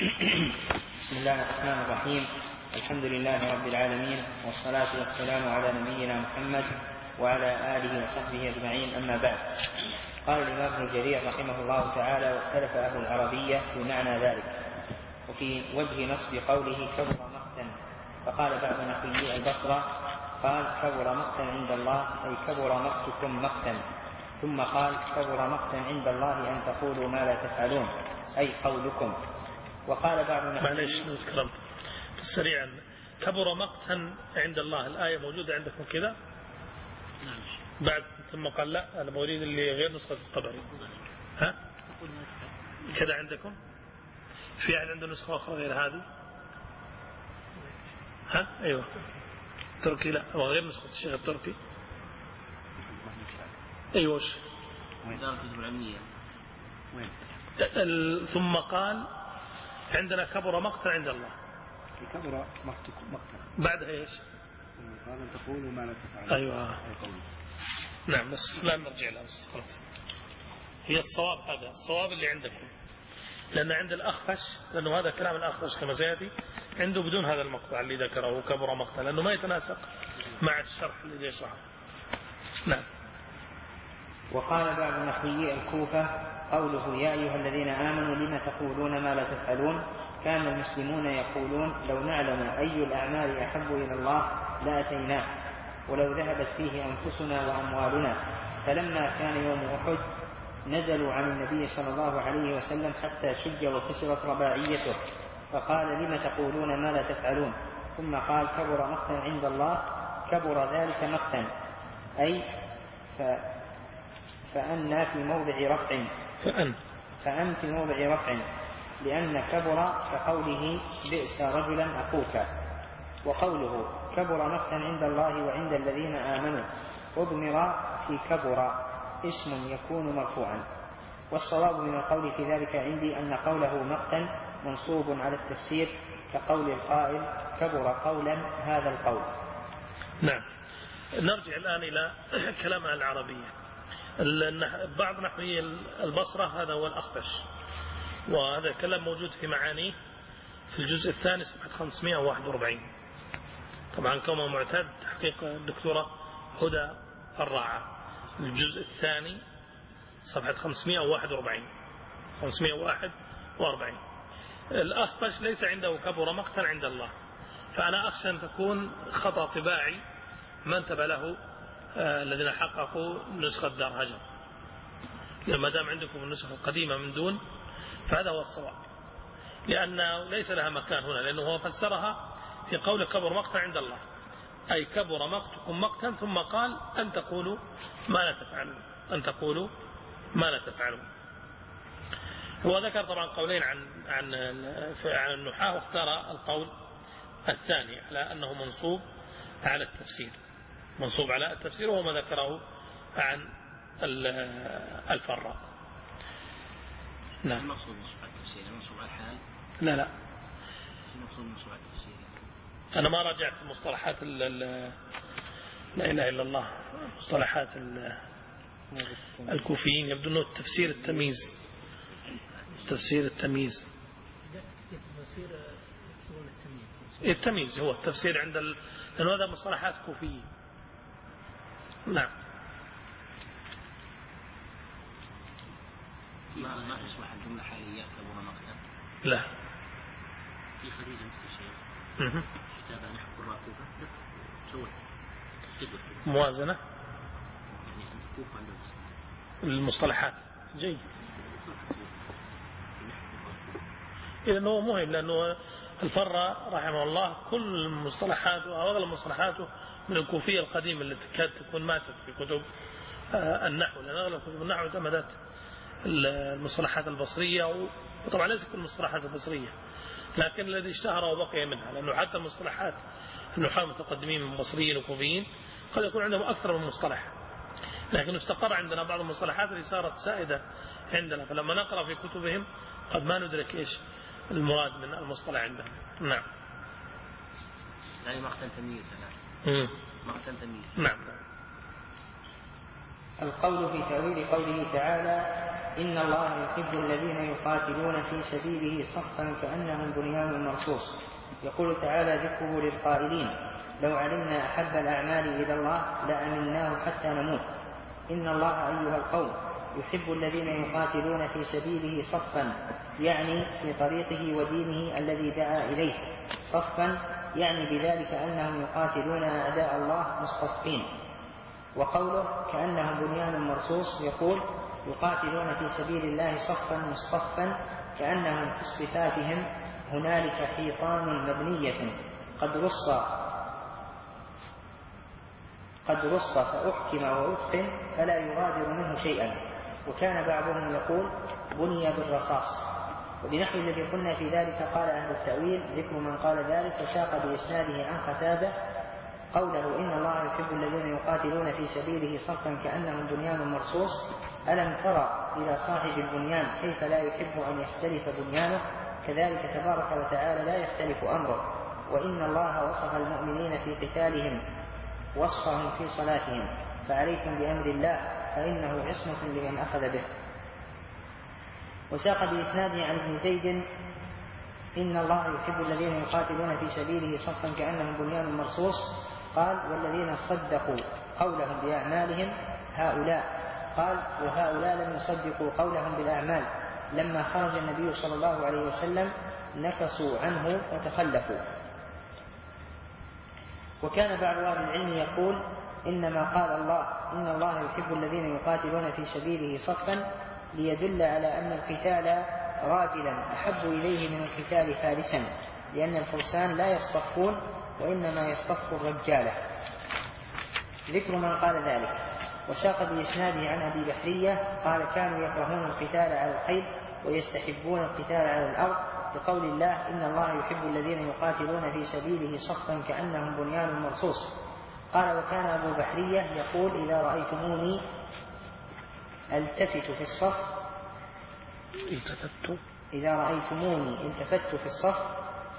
بسم الله الرحمن الرحيم. الحمد لله رب العالمين، والصلاة والسلام على نبينا محمد وعلى آله وصحبه أجمعين، أما بعد. قال الإمام ابن جرير رحمه الله تعالى: واختلف أهل العربية في معنى ذلك، وفي وجه نصب قوله كبر مقتا، فقال بعض نحويي البصرة قال كبر مقتا عند الله أي كبر مقتكم مقتا، ثم قال كبر مقتا عند الله أن تقولوا ما لا تفعلون أي قولكم. وقال بعض نحويي معليش نذكر سريعا: كبر مقتا عند الله، الآية موجودة عندكم كذا؟ نعم. بعد ثم قال لا، أنا أريد اللي غير نسخة الطبري. ها؟ كذا عندكم؟ في أحد عنده نسخة أخرى غير هذه؟ ها؟ أيوة. تركي لا، هو غير نسخة الشيخ التركي. أيوة. ثم قال عندنا كبر مقتا عند الله. كبر مقتكم مقتا. بعدها ايش؟ قال ان تقولوا ما لا تفعلون. ايوه. نعم، بس لا نرجع لها، خلاص. هي الصواب، هذا الصواب اللي عندكم، لأن عند الأخفش، لأنه هذا كلام الأخفش كما سيأتي، عنده بدون هذا المقطع اللي ذكره كبر مقتا، لأنه ما يتناسق مع الشرح الذي يشرحه. نعم. وقال بعض نحويي الكوفة قوله يا أيها الذين آمنوا لما تقولون ما لا تفعلون، كان المسلمون يقولون لو نعلم أي الأعمال أحب إلى الله لأتيناه ولو ذهبت فيه أنفسنا وأموالنا. فلما كان يوم أحد نزلوا عن النبي صلى الله عليه وسلم حتى شج وكسرت رباعيته، فقال لما تقولون ما لا تفعلون، ثم قال كبر مقتا عند الله، كبر ذلك مقتا أي فأن في موضع رفع، فأن في موضع رفع، لأن كبر كقوله بئس رجلا أخوك. وقوله كبر مقتا عند الله وعند الذين آمنوا أضمر في كبر اسم يكون مرفوعا. والصواب من القول في ذلك عندي أن قوله مقتا منصوب على التفسير، كقول القائل كبر قولا هذا القول. نعم. نرجع الآن إلى كلام العربية. بعض نحوي البصرة هذا هو الأخفش، وهذا كلام موجود في معانيه في الجزء الثاني صفحة 541. طبعا كما معتاد تحقيق الدكتورة هدى الراعة، الجزء الثاني صفحة 541. الأخفش ليس عنده كبر مقتا عند الله، فأنا أخشى أن تكون خطأ طباعي ما انتبه له الذين حققوا نسخة دار هجر، لما دام عندكم النسخة القديمة من دون، فهذا هو الصواب، لأنه ليس لها مكان هنا، لأنه هو فسرها في قول كبر مقتا عند الله أي كبر مقتكم مقتا، ثم قال أن تقولوا ما لا تفعلون، أن تقولوا ما لا تفعلون. هو ذكر طبعا قولين عن النحاة، واختار القول الثاني على أنه منصوب على التفسير، منصوب على التفسير، وهو ما ذكره عن الفراء. نعم. المقصود منصوب على التفسير، منصوب على الحال. لا المقصود منصوب على التفسير. أنا ما رجعت في مصطلحات لا إله إلا الله، مصطلحات الكوفيين، يبدو أنه تفسير التمييز، تفسير التمييز. التمييز هو التفسير عند لأنه هذا مصطلحات كوفيين. نعم. ما تصبح الجملة حالية كبر مقتا؟ لا. في خديجة مثل الشيء كتابة نحو قراء كوفة سوت موازنة يعني كوفة عندهم المصطلحات جيد. إذن هو مهم، لأنه الفراء رحمه الله كل مصطلحاته أو أغلب مصطلحاته من الكوفية القديمة التي كانت تكون ماتت في كتب النحو، لأن أغلب كتب النحو اعتمدت المصطلحات البصرية، وطبعا ليس كل المصطلحات البصرية، لكن الذي اشتهر وبقي منها، لأنه حتى المصطلحات النحاة المتقدمين من بصريين وكوفيين قد يكون عندهم أكثر من مصطلح، لكن استقر عندنا بعض المصطلحات اللي صارت سائدة عندنا، فلما نقرأ في كتبهم قد ما ندرك إيش المراد من المصطلح عندهم. نعم. يعني مقتا تمييز. مقتا تمييز. نعم. القول في تأويل قوله تعالى إن الله يحب الذين يقاتلون في سبيله صفا كأنهم بنيان مرصوص. يقول تعالى ذكره للقائلين لو علمنا أحب الأعمال إلى الله لأمناه حتى نموت. إن الله أيها القوم يحب الذين يقاتلون في سبيله صفا، يعني في طريقه ودينه الذي دعا إليه. صفا يعني بذلك أنهم يقاتلون أعداء الله مصطفين. وقوله كأنهم بنيان مرصوص يقول يقاتلون في سبيل الله صفا مصطفا كأنهم في صفاتهم هنالك حيطان مبنية قد رص فأحكم وأتقن فلا يغادر منه شيئا. وكان بعضهم يقول بني بالرصاص. وبنحو الذي قلنا في ذلك قال أهل التأويل ذكر من قال ذلك وساق بإسناده عن قتادة قوله إن الله يحب الذين يقاتلون في سبيله صفا كأنهم بنيان مرصوص. ألم ترى إلى صاحب البنيان كيف لا يحب أن يختلف بنيانه؟ كذلك تبارك وتعالى لا يختلف أمره. وإن الله وصف المؤمنين في قتالهم وصفهم في صلاتهم، فعليكم بأمر الله فإنه عصمة لمن أخذ به. وساق بإسناده عن ابن زيد إن الله يحب الذين يقاتلون في سبيله صفا كأنهم بنيان مرصوص. قال والذين صدقوا قولهم بأعمالهم هؤلاء. قال وهؤلاء لم يصدقوا قولهم بالأعمال. لما خرج النبي صلى الله عليه وسلم نكصوا عنه وتخلفوا. وكان بعض أهل العلم يقول إنما قال الله إن الله يحب الذين يقاتلون في سبيله صفا ليدل على أن القتال راجلا أحب إليه من القتال فارسا، لأن الفرسان لا يصطفون وإنما يصطف الرجالة. ذكر من قال ذلك. وساق بإسناده عن أبي بحرية قال كانوا يكرهون القتال على الخيل ويستحبون القتال على الأرض بقول الله إن الله يحب الذين يقاتلون في سبيله صفا كأنهم بنيان مرصوص. قال وكان أبو بحرية يقول إذا رأيتموني التفت في الصف إذا رأيتموني التفت في الصف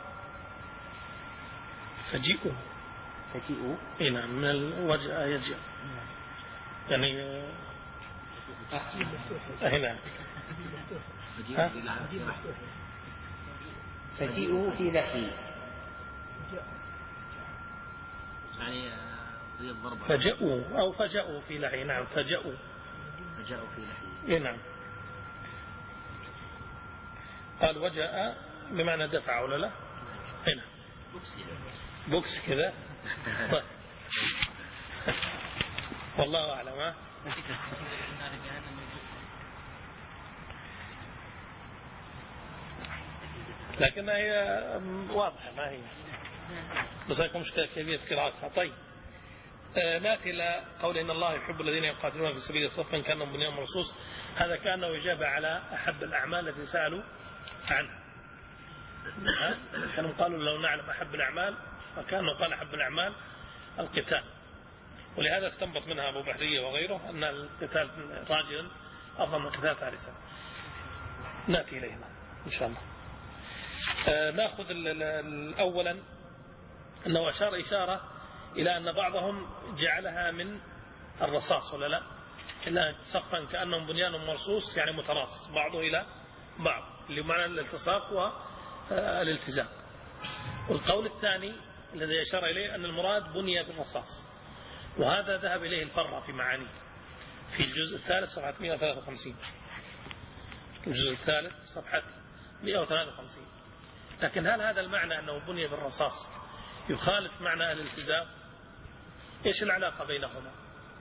فجئوا هنا من الوجه يجئ يعني هنا فجئوا في لحي يعني فجأوا أو فجأوا في لحي. نعم فجأوا في لحي. نعم. قال وجاء بمعنى دفع ولا لا؟ هنا بوكس كذا. طيب والله أعلم. لكنها هي واضحة ما هي بس لكم مشكلة كيفية قراءتها. طيب نأتي إلى قول إن الله يحب الذين يقاتلون في سبيل صفا كأنهم بنيان مرصوص. هذا كأنه إجابة على أحب الأعمال التي سألوا عنها. كانوا قالوا لو نعلم أحب الأعمال فكانوا قال أحب الأعمال القتال. ولهذا استنبط منها أبو بحرية وغيره أن القتال راجلا أفضل من قتال فارسا. نأتي إليهما إن شاء الله. نأخذ أولا أنه أشار إشارة إلى أن بعضهم جعلها من الرصاص ولا لا؟ إلا صفا كأنهم بنيان مرصوص يعني متراص بعضه إلى بعض اللي معنى الالتصاق والالتزام. والقول الثاني الذي أشار إليه أن المراد بني بالرصاص، وهذا ذهب إليه الفرة في معانيه في الجزء الثالث صفحة 153. الجزء الثالث صفحة 153. لكن هل هذا المعنى أنه بني بالرصاص يخالف معنى الالتزام؟ إيش العلاقة بينهما؟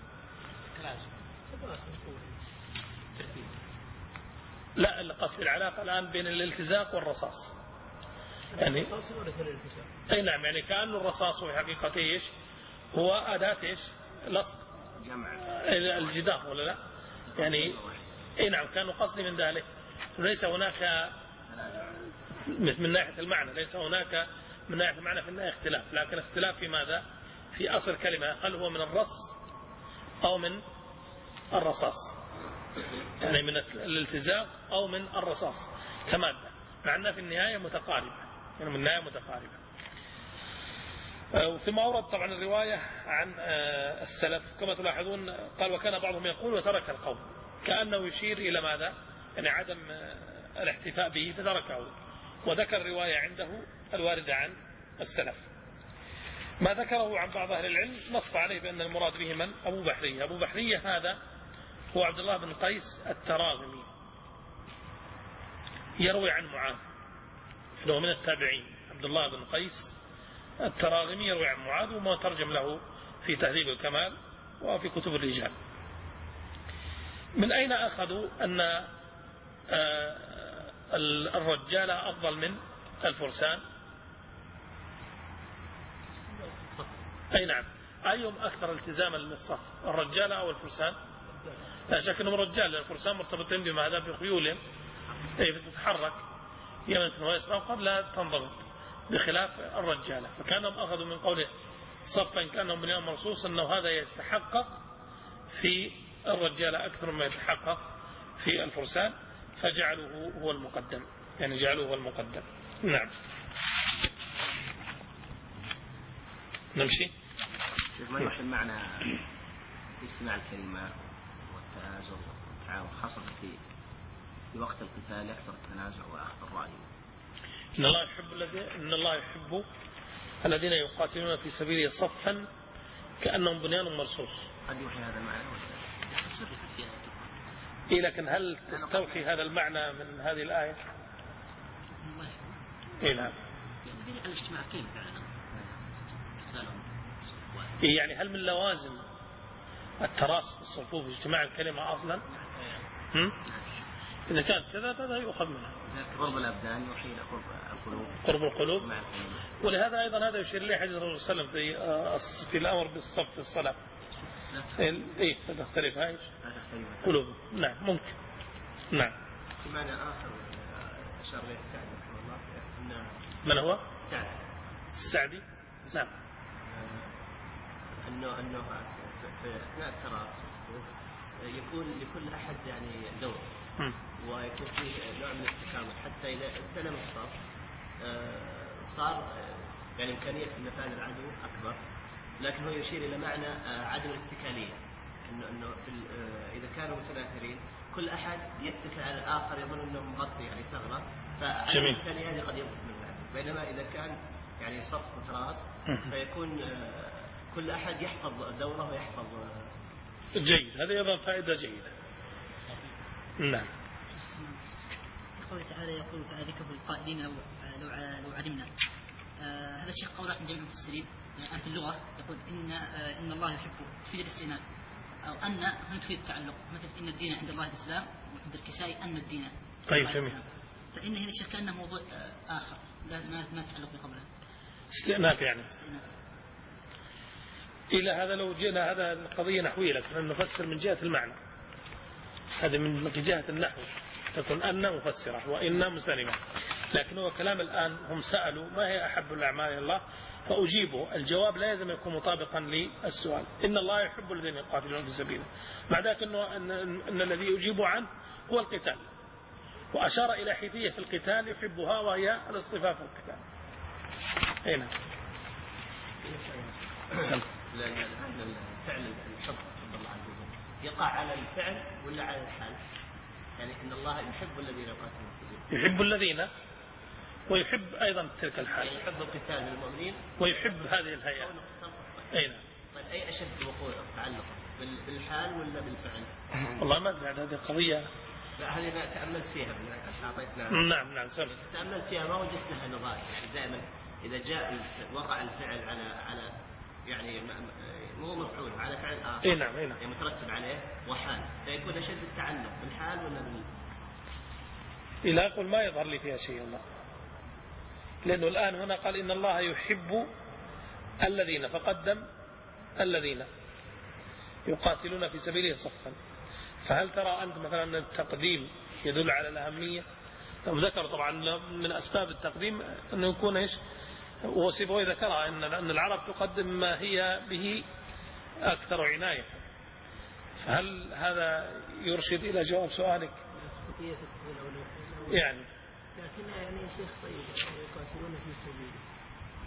لا القصد العلاقة الآن بين الالتزاق والرصاص يعني أي نعم يعني كأنه الرصاص في حقيقة إيش هو أداة إيش لصق الجدار ولا لا يعني أي نعم كانوا قصدي من ذلك. ليس هناك من ناحية المعنى ليس هناك من ناحية المعنى في النهاية اختلاف، لكن اختلاف في ماذا؟ في أصل كلمة هل هو من الرص أو من الرصاص يعني من الالتزام أو من الرصاص كمادة، مع أنها في النهاية متقاربة يعني من النهاية متقاربة. ثم أورد طبعا الرواية عن السلف كما تلاحظون قال وكان بعضهم يقول وترك القول كأنه يشير إلى ماذا؟ يعني عدم الاحتفاء به فتركه، وذكر رواية عنده الواردة عن السلف. ما ذكره عن بعض أهل العلم نص عليه بأن المراد به من؟ أبو بحرية. أبو بحرية هذا هو عبد الله بن قيس التراغمي، يروي عن معاذ، هو من التابعين. عبد الله بن قيس التراغمي يروي عن معاذ، وما ترجم له في تهذيب الكمال وفي كتب الرجال. من أين أخذوا أن الرجال أفضل من الفرسان؟ أي نعم، أيهم أكثر التزاما للصف، الرجال أو الفرسان؟ لا شك أنهم الرجال، الفرسان مرتبطين بماذا؟ بخيول تتحرك يمنة ويسرى قد لا تنضبط، بخلاف الرجال. فكانهم أخذوا من قوله صفا كأنهم بنيان مرصوص أنه هذا يتحقق في الرجال أكثر مما يتحقق في الفرسان، فجعلوه هو المقدم، يعني جعلوه هو المقدم. نعم. نمشي. ما يحب معنى استماع الكلمة والتنازع والتعاون، خاصة في وقت القتال يكثر التنازع وأخذ الرأي. إن الله يحب الذين يقاتلون في سبيله صفا كأنهم بنيان مرصوص. قد يوحي هذا المعنى لكن هل تستوحي هذا المعنى من هذه الآية؟ نعم. الاجتماع كيف يعني هل من لوازم التراص في الصفوف اجتماع الكلمة أصلا؟ إذا كانت كذا فهذا يؤخذ منها. قرب الأبدان يوحي إلى قرب القلوب. ولهذا أيضا هذا يشير إليه حديث الرسول صلى الله عليه وسلم في الأمر بالصف في الصلاة. تختلف هاي قلوب. نعم ممكن. نعم. بمعنى آخر أشار إليه السعدي رحمه الله أن من هو؟ السعدي. نعم. أنه في أثناء التراص يكون لكل أحد يعني دور، ويكون فيه نوع من التكامل، حتى إذا سلم الصف صار يعني إمكانية نفاذ العدو أكبر. لكن هو يشير إلى معنى عدم الاتكالية، إنه إذا كانوا متناثرين كل أحد يتكل على الآخر يظن أنه مغطي يعني ثغرة، فعدم الاتكالية هذه قد يضبط من العدو. بينما إذا كان يعني صف وتراص فيكون كل أحد يحفظ دوره ويحفظ. جيد، هذه أيضا فائدة جيدة. نعم. قوله تعالى يقول تعالى ذكر القائلين لو علمنا. هذا الشيء قولات من جميع المفسرين. في اللغة يقول إن الله يحب تفيد الاستئناف، أو أن هنا تفيد التعلق، مثل إن الدين عند الله الإسلام، وعند الكسائي أن الدين طيب جميل. فإن هنا الشيء كأنه موضوع آخر ما تعلق بقبله، استئناف يعني. إلى هذا لو جئنا هذا القضية نحوية، لكن نفسر من جهة المعنى، هذا من جهة النحو تكون أن مفسرة وإن مسلمة. لكن هو كلام الآن هم سألوا ما هي أحب الأعمال إلى الله، فأجيبوا الجواب لا يلزم يكون مطابقا للسؤال. إن الله يحب الذين يقاتلون في سبيله، مع ذلك أن الذي يجيب عنه هو القتال، وأشار إلى حيثية في القتال يحبها وهي الاصطفاف في القتال. هنا لأن الفعل الحب الله عز وجل يقع على الفعل ولا على الحال؟ يعني إن الله يحب الذين يقاتلون في سبيله، يحب الذين ويحب أيضا تلك الحال، يعني يحب القتال للمؤمنين ويحب هذه الهيئة. أين؟ طيب أي أشد وقوع تعلق بالحال ولا بالفعل؟ والله ما أدري، هذه قضية. لا هذه تأملت فيها أعطيتنا. نعم سمع. تأملت فيها ما وجدت لها نظائر. يعني دائما إذا جاء وقع الفعل على يعني مو مفعول على فعل آخر. نعم. يعني مترتب عليه وحال، فيكون أشد التعلق بالحال ولا إلا أقول ما يظهر لي فيها شيء الله، لأنه الآن هنا قال إن الله يحب الذين، فقدم الذين يقاتلون في سبيله صفا. فهل ترى أنت مثلا أن التقديم يدل على الأهمية؟ ذكر طبعا من أسباب التقديم أنه يكون إيش، وصفه ذكرها أن العرب تقدم ما هي به أكثر عناية. فهل هذا يرشد إلى جواب سؤالك؟ يعني لكن يعني شيخ طيب يقاتلون في سبيله،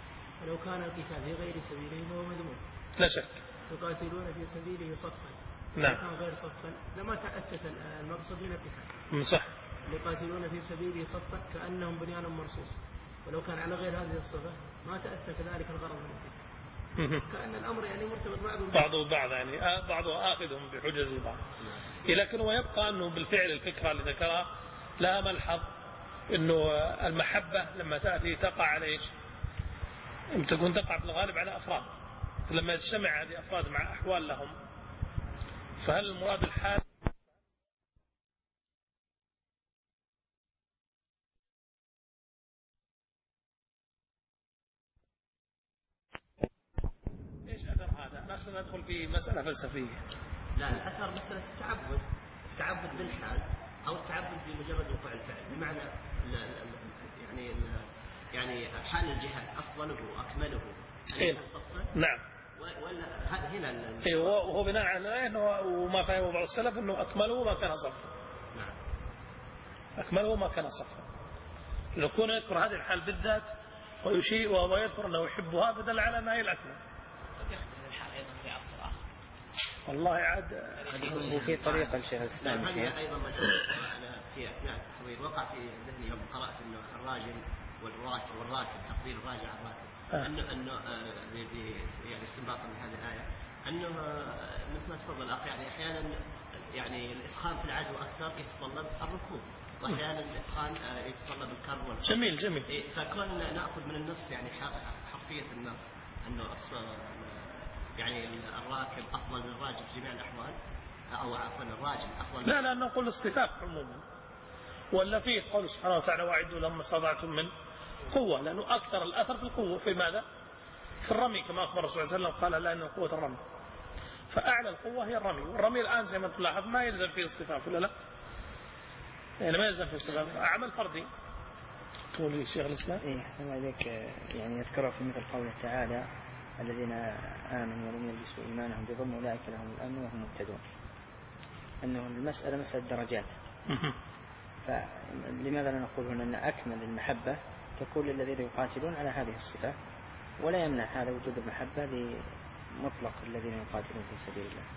ولو كان القتال في غير سبيله فهو مذموم. لا شك. يقاتلون في سبيله صفا، نعم. كان غير صفا لما تأسس المقصود هنا القتال. صح. يقاتلون في سبيله صفا كأنهم بنيان مرصوص، ولو كان على غير هذه الصفة ما تأسس ذلك الغرض منه. كأن الأمر يعني مرتبط بعضه بعض، يعني بعضه آخذهم بحجز بعض. لكن ويبقى أنه بالفعل الفكرة اللي ذكرها لا ملحظ أنه المحبة لما تأتي تقع على إيش؟ تكون تقع في الغالب على أفراد، لما يجتمع هذه أفراد مع أحوال لهم، فهل المراد الحال؟ إيش أثر هذا؟ نحن ندخل في مسألة فلسفية. لا، الأثر مسألة التعبد بالحال أو التعبد بمجرد وقوع الفعل، بمعنى يعني حال الجهاد أفضله وأكمله. نعم. ولا هنا وهو بناء على الآية وما فهمه بعض السلف أنه أكمله ما كان صفا. نعم. أكمله ما كان صفا. لو كان يذكر هذه الحال بالذات ويشيء وهو يذكر أنه يحبها بدل على ما هي الأكمل. يختلف الحال أيضا في عصر آخر. والله عاد وفي طريقة الشيخ الإسلام هذا أيضا في أثناء التحويل وقع في ذهني يوم قرأت أنه الراجل والراكب تفضيل الراجل على الراكب، أنه يعني استنباطا من هذه الآية أنه مثل ما تفضل الأخ، يعني أحيانا يعني الإثخان في العدو أكثر يتطلب الركوب، وأحيانا الإثخان يتطلب الكرب والفرد. جميل. فكون نأخذ من النص يعني حرفية النص أنه يعني الراكب أفضل من الراجل في جميع الأحوال، أو عفوا الراجل أفضل. لا نقول استفاق عموما، ولا فيه قول سبحانه وتعالى واعدوا لما استطعتم من قوة، لأنه أكثر الأثر في القوة في ماذا؟ في الرمي، كما أخبر الرسول صلى الله عليه وسلم قال لا إن قوة الرمي، فأعلى القوة هي الرمي، والرمي الآن زي ما تلاحظ ما يلزم فيه استفاق ولا لا؟ يعني ما يلزم فيه استفاق، عمل فردي. تقول لي شيخ الإسلام؟ إيه أحسن عليك، يعني يذكره في مثل قوله تعالى الذين آمنوا ولم يلبسوا إيمانهم بظلم أولئك لهم الأمن وهم مهتدون، أنه المسألة مسألة درجات. فلماذا لا نقول هنا أن أكمل المحبة تكون للذين يقاتلون على هذه الصفة، ولا يمنع هذا وجود المحبة لمطلق الذين يقاتلون في سبيل الله.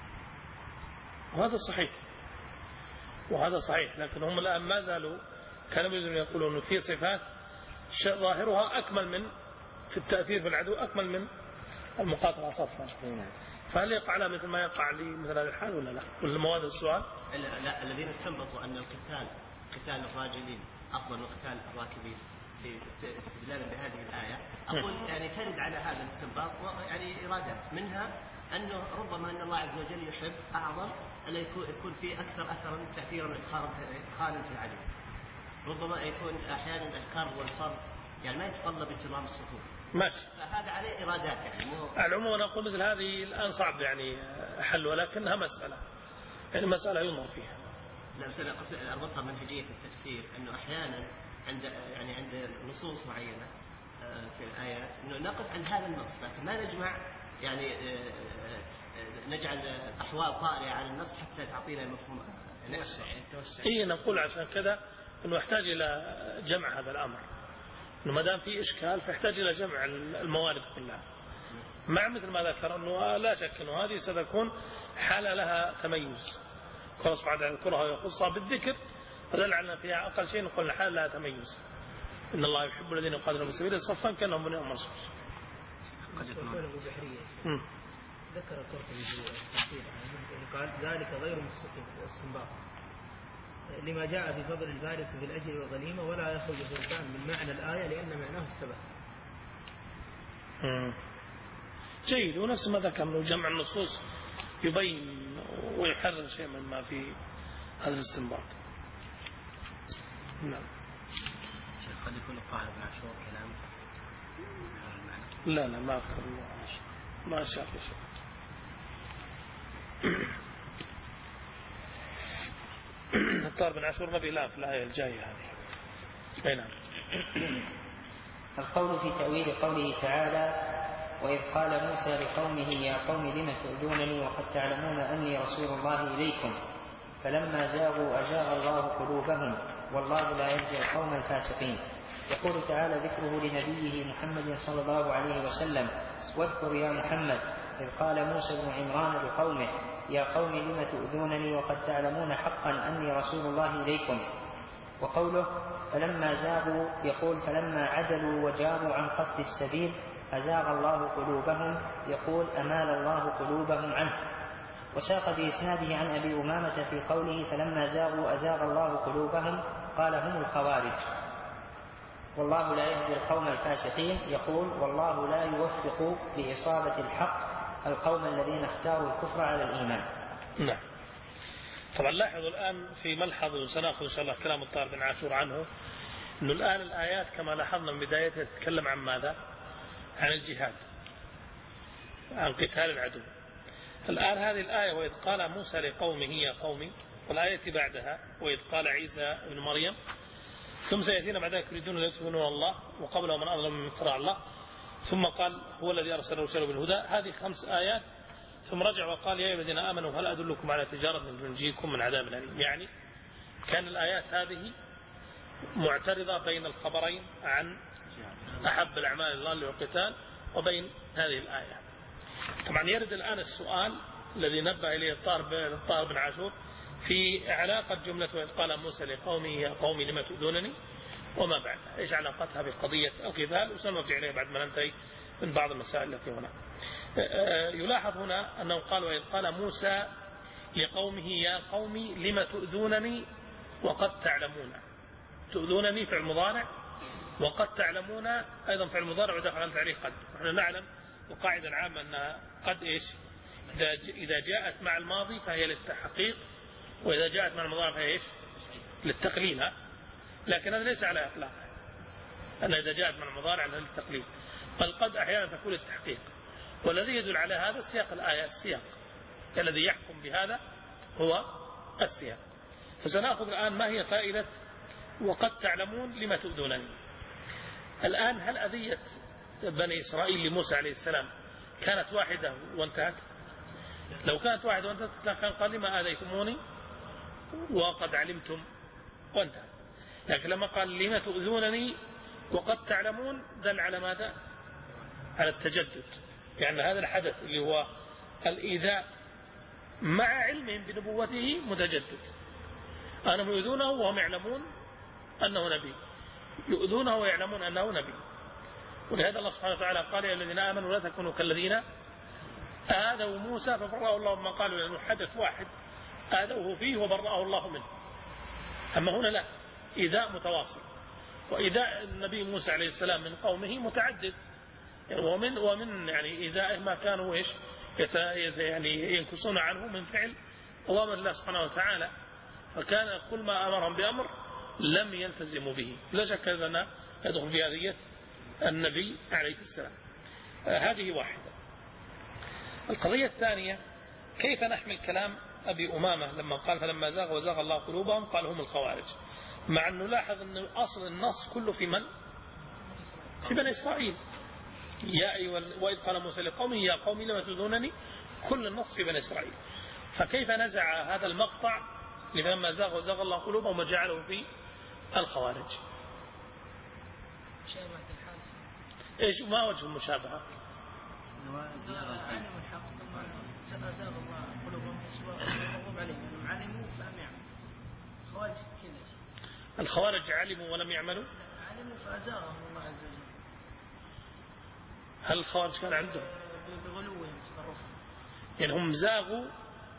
وهذا صحيح، لكن هم الآن ما زالوا كانوا يقولون أنه في صفات ظاهرها أكمل من في التأثير في العدو أكمل من المقاتلة صفا. فهل يقع على مثل ما يقع لي مثل هذا الحال ولا لا؟ ولا مواد السؤال؟ لا، الذين استنبطوا أن قتال الراجلين أفضل من قتال الراكبين في استدلالا بهذه الآية، أقول يعني ترد على هذا الاستنباط يعني إرادات، منها أنه ربما أن الله عز وجل يحب أعظم أن يكون فيه أكثر أثرا تأثيرا إدخالا في العدو، ربما يكون أحيانا الكرب والفرد يعني ما يتطلب انتظام الصفوف. ماشي. فهذا عليه إرادات يعني العموم أنا أقول مثل هذه الآن صعب يعني حل، ولكنها مسألة يعني مسألة ينظر فيها. لا بس أنا قصد أربطها منهجية التفسير، أنه أحيانا عند نصوص معينة في الآيات إنه نقف عند هذا النص، لكن ما نجمع يعني نجعل أحوال طارئة على النص حتى تعطينا مفهوم نفسه. إيه نقول عشان كذا إنه يحتاج إلى جمع هذا الأمر، إنه ما دام في إشكال فيحتاج إلى جمع الموارد كلها، مع مثل ما ذكر أنه لا شك أنه هذه ستكون حالة لها تميز، خلاص بعد يذكرها ويخصها بالذكر فدل على فيها أقل شيء نقول حالة لها تميز، إن الله يحب الذين يقاتلون في سبيله صفا كأنهم بنيان مرصوص. قد يكون بحرية. ذكر القرطبي في التفسير قال ذلك غير مستقيم استنباط لما جاء في فضل الفارس بالأجر والغنيمة ولا يخرج فرسان من معنى الآية لأن معناه السبب. جيد، ونفس ما ذكر من جمع النصوص يبين ويحرر شيء مما في هذا الاستنباط. نعم. قد يكون الطاهر بن عاشور كلام لا ما أذكر ما شاف شيء. الطاهر بن عاشور نبي لا في الآية الجاية هذه. نعم. القول في تأويل قوله تعالى وإذ قال موسى لقومه يا قوم لم تؤذونني وقد تعلمون أني رسول الله إليكم فلما زاغوا أزاغ الله قلوبهم والله لا يهدي القوم الفاسقين. يقول تعالى ذكره لنبيه محمد صلى الله عليه وسلم واذكر يا محمد إذ قال موسى بن عمران لقومه يا قوم لم تؤذونني وقد تعلمون حقا أني رسول الله إليكم. وقوله فلما زاغوا يقول فلما عدلوا وجاروا عن قصد السبيل أزاغ الله قلوبهم، يقول أمال الله قلوبهم عنه. وساق بإسناده عن أبي أمامة في قوله فلما زاغوا أزاغ الله قلوبهم قال هم الخوارج. والله لا يهدي القوم الفاسقين، يقول والله لا يوفق بإصابة الحق القوم الذين اختاروا الكفر على الإيمان. نعم. طبعا لاحظوا الآن في ملحظ وسنأخذ إن شاء الله كلام الطاهر بن عاشور عنه، أنه الآن الآيات كما لاحظنا من بدايتها تتكلم عن ماذا؟ عن الجهاد، عن قتال العدو. الآن هذه الآية وإذ قال موسى لقومه يا قومي، والآية بعدها وإذ قال عيسى ابن مريم، ثم سيأتينا بعد ذلك يريدون أن يدخلون الله وقبله من أظلم من افترى الله، ثم قال هو الذي أرسل رسوله بالهدى. هذه 5 آيات. ثم رجع وقال يا أيها الذين آمنوا هل أدلكم على تجارة تنجيكم من عذاب أليم. يعني كان الآيات هذه معترضة بين الخبرين عن أحب الأعمال الله اللي هو القتال وبين هذه الآية. طبعا يرد الآن السؤال الذي نبه إليه الطاهر بن عاشور في علاقة جملة وإذ قال موسى لقومه يا قوم لم تؤذونني وما بعدها، إيش علاقتها بقضية القتال؟ وسنرجع إليه بعد ما ننتهي من بعض المسائل التي هنا. يلاحظ هنا أنه قال وإذ قال موسى لقومه يا قوم لم تؤذونني وقد تعلمون. تؤذونني فعل مضارع، وقد تعلمون أيضا فعل مضارع ودخل على تعريف قد. نحن نعلم القاعدة العامة أنها قد إيش إذا جاءت مع الماضي فهي للتحقيق، وإذا جاءت مع المضارع فهي إيش للتقليل. لكن هذا ليس على إطلاق أن إذا جاءت مع المضارع أنها للتقليل، بل قد أحيانا تكون للتحقيق. والذي يدل على هذا سياق الآية، السياق الذي يحكم بهذا هو السياق. فسنأخذ الآن ما هي فائدة وقد تعلمون لما تؤذونني. الآن هل أذية بني إسرائيل لموسى عليه السلام كانت واحدة وانتهت؟ لو كانت واحدة وانتهت كان قال لما آذيتموني وقد علمتم وانتهت. لكن لما قال لما تؤذونني وقد تعلمون دل على ماذا؟ على التجدد، يعني هذا الحدث اللي هو الإيذاء مع علمهم بنبوته متجدد. أنهم يؤذونه وهم يعلمون أنه نبي، يؤذونه ويعلمون أنه نبي. ولهذا الله سبحانه وتعالى قال يا الذين آمنوا لا تكونوا كالذين آذوا موسى فبرأه الله مما قالوا، لأنه حدث واحد آذوه فيه وبرأه الله منه. أما هنا لا، إيذاء متواصل. وإيذاء النبي موسى عليه السلام من قومه متعدد، ومن يعني إيذائه ما كانوا إيش يعني ينكسون عنه من فعل أوامر الله سبحانه وتعالى. فكان كل ما أمرهم بأمر لم يلتزموا به. لا شك أننا يدخل في هذه النبي عليه السلام. هذه واحدة. القضية الثانية كيف نحمل كلام أبي أمامة لما قال فلما زاغ وزاغ الله قلوبهم قال هم الخوارج، مع أن نلاحظ أن أصل النص كله في من؟ في بني إسرائيل. يا أيها وإذ قال موسى لقومه يا قوم لم تؤذونني، كل النص في بني إسرائيل. فكيف نزع هذا المقطع لما زاغ وزاغ الله قلوبهم وجعله في الخوارج؟ إيش ما وجه المشابهة؟ الخوارج علموا ولم يعملوا، علموا فأزاغهم الله عز وجل. هل الخوارج كان عندهم بغلوهم تصرفهم؟ يعني هم زاغوا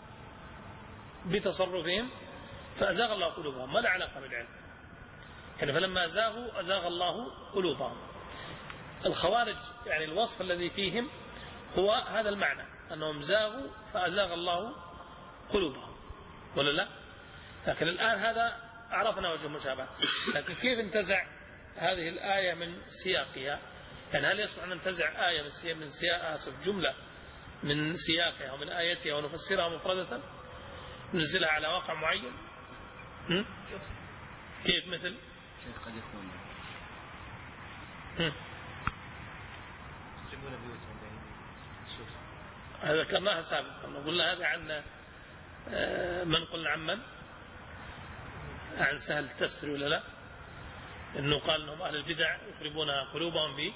بتصرفهم فأزاغ الله قلوبهم، ما له علاقة بالعلم. يعني فلما زاغوا أزاغ الله قلوبهم. الخوارج يعني الوصف الذي فيهم هو هذا المعنى، أنهم زاغوا فأزاغ الله قلوبهم، ولا لا؟ لكن الآن هذا عرفنا وجه المشابهة. لكن كيف انتزع هذه الآية من سياقها؟ يعني هل يصلح أن ننتزع آية من سياق جملة من سياقها ومن آيتها ونفسرها مفردة ننزلها على واقع معين؟ كيف مثل؟ قد يكون هذا ذكرناها سابقا، قلنا هذا عن من قلنا عن سهل التستري ولا لا؟ انه قال انهم اهل البدع يخربون قلوبهم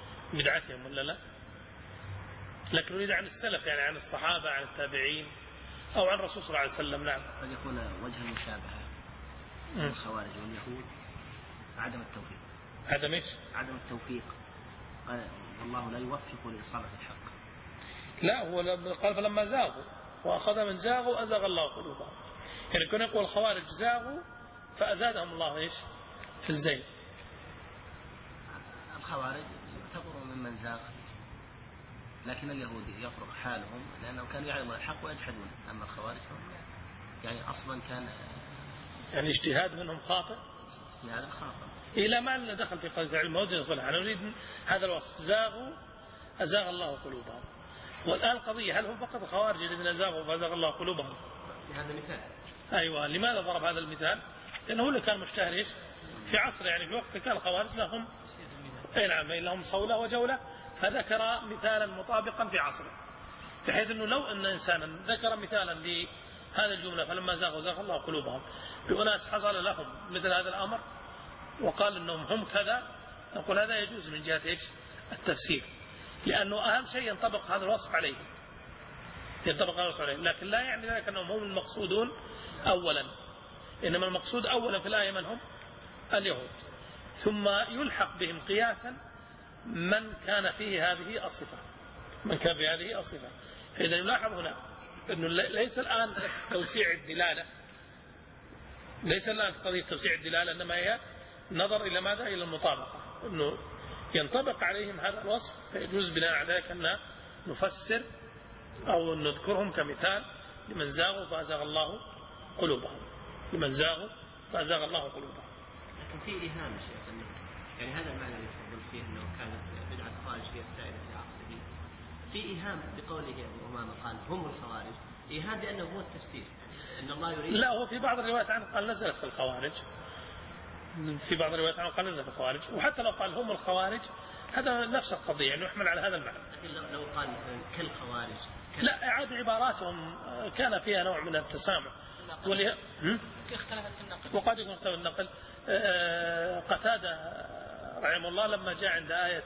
ببدعتهم ولا لا؟ لكن يريد عن السلف، يعني عن الصحابه عن التابعين أو عن الرسول صلى الله عليه وسلم. نعم. قد يكون وجه المشابهة الخوارج واليهود عدم التوفيق. عدم ايش؟ عدم التوفيق. قال والله لا يوفق لإصابة الحق. لا، هو قال فلما زاغوا وأخذ من زاغوا أزاغ الله قلوبهم. يعني كنا يقول الخوارج زاغوا فأزادهم الله ايش؟ في الزيغ. الخوارج يعتبروا ممن زاغ، لكن اليهود يفرق حالهم لأنهم كانوا يعلمون الحق ويجحدون. أما الخوارج يعني أصلا كان يعني اجتهاد منهم خاطئ. هذا خاطئ. إلى ما لنا دخل في قضية العلم ما ندخلها. أنا أريد هذا الوصف، زاغوا أزاغ الله قلوبهم. والآن القضية هل هم فقط الخوارج الذين زاغوا فأزاغ الله قلوبهم؟ هذا مثال. أيوة. لماذا ضرب هذا المثال؟ لأنه هو اللي كان مشتهر إيش في عصر، يعني في وقت كان الخوارج لهم نعم لهم صولة وجولة، فذكر مثالا مطابقا في عصره، بحيث أنه لو أن إنسانا ذكر مثالا لهذه الجملة فلما زاغوا زاغ الله قلوبهم بأناس حصل لهم مثل هذا الأمر وقال أنهم هم كذا، نقول هذا يجوز من جهة إيش التفسير، لأنه أهم شيء ينطبق هذا الوصف عليه، ينطبق هذا الوصف عليه. لكن لا يعني ذلك أنهم هم المقصودون أولا، إنما المقصود أولا في الآية من هم؟ اليهود، ثم يلحق بهم قياسا من كان فيه هذه الصفة، من كان في هذه الصفة. فإذا يلاحظ هنا أنه ليس الآن توسيع الدلالة، ليس الآن قضية توسيع الدلالة، إنما هي نظر إلى ماذا؟ إلى المطابقة، أنه ينطبق عليهم هذا الوصف، فيجوز بناء على ذلك أن نفسر أو نذكرهم كمثال لمن زاغوا فأزاغ الله قلوبهم، لمن زاغوا فأزاغ الله قلوبهم. لكن في إيهام يا شيخ، يعني هذا المعنى اللي يفضل فيه أنه كانت بدعة الخوارج فيها السائدة في عصره، في إيهام بقوله أبو أمامة قال هم الخوارج، إيهام بأنه هو التفسير أن الله يريد. لا، هو في بعض الروايات عنه قال نزلت في الخوارج، في بعض الروايات عنه قال نزلت في الخوارج، وحتى لو قال هم الخوارج هذا نفس القضية، يعني يحمل على هذا المعنى. لو قال كالخوارج لا، إعادة عباراتهم كان فيها نوع من التسامح اختلفت في النقل، وقد يكون اختلف النقل. قتادة رحمه الله لما جاء عند آية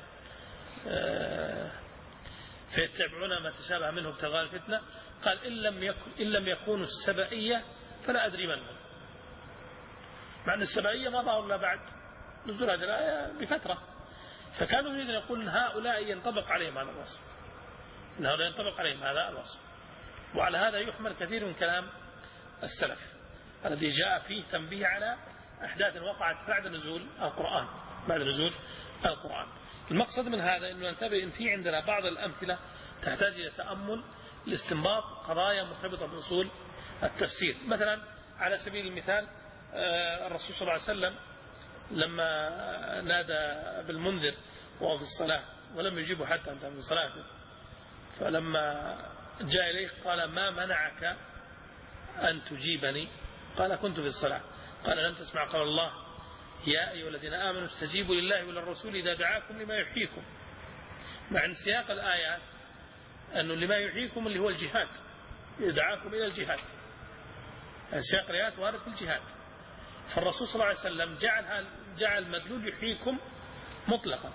فيتبعون ما تشابه منه ابتغاء الفتنة قال إن لم يكونوا السبائية فلا أدري من هم، مع أن السبائية ما ظهروا إلا بعد نزول هذه الآية بفترة، فكانوا يريدون يقول هؤلاء ينطبق عليهم هذا الوصف، إن هؤلاء ينطبق عليهم هذا الوصف. وعلى هذا يحمل كثير من كلام السلف الذي جاء فيه تنبيه على أحداث وقعت بعد نزول القرآن، بعد نزول القرآن. المقصد من هذا أنه ننتبه إن في عندنا بعض الأمثلة تحتاج إلى تأمل لاستنباط قضايا مرتبطة بأصول التفسير. مثلا على سبيل المثال الرسول صلى الله عليه وسلم لما نادى بالمنذر وهو في الصلاة ولم يجيبه حتى انتهى من صلاته، فلما جاء إليه قال ما منعك أن تجيبني؟ قال كنت في الصلاة. قال لم تسمع قول الله يا أيها الذين آمنوا استجيبوا لله وللرسول إذا دعاكم لما يحييكم، مع سياق الآيات أنه لما يحييكم اللي هو الجهاد، يدعاكم إلى الجهاد، سياق الآيات وارد في الجهاد. فالرسول صلى الله عليه وسلم جعل مدلول يحييكم مطلقا،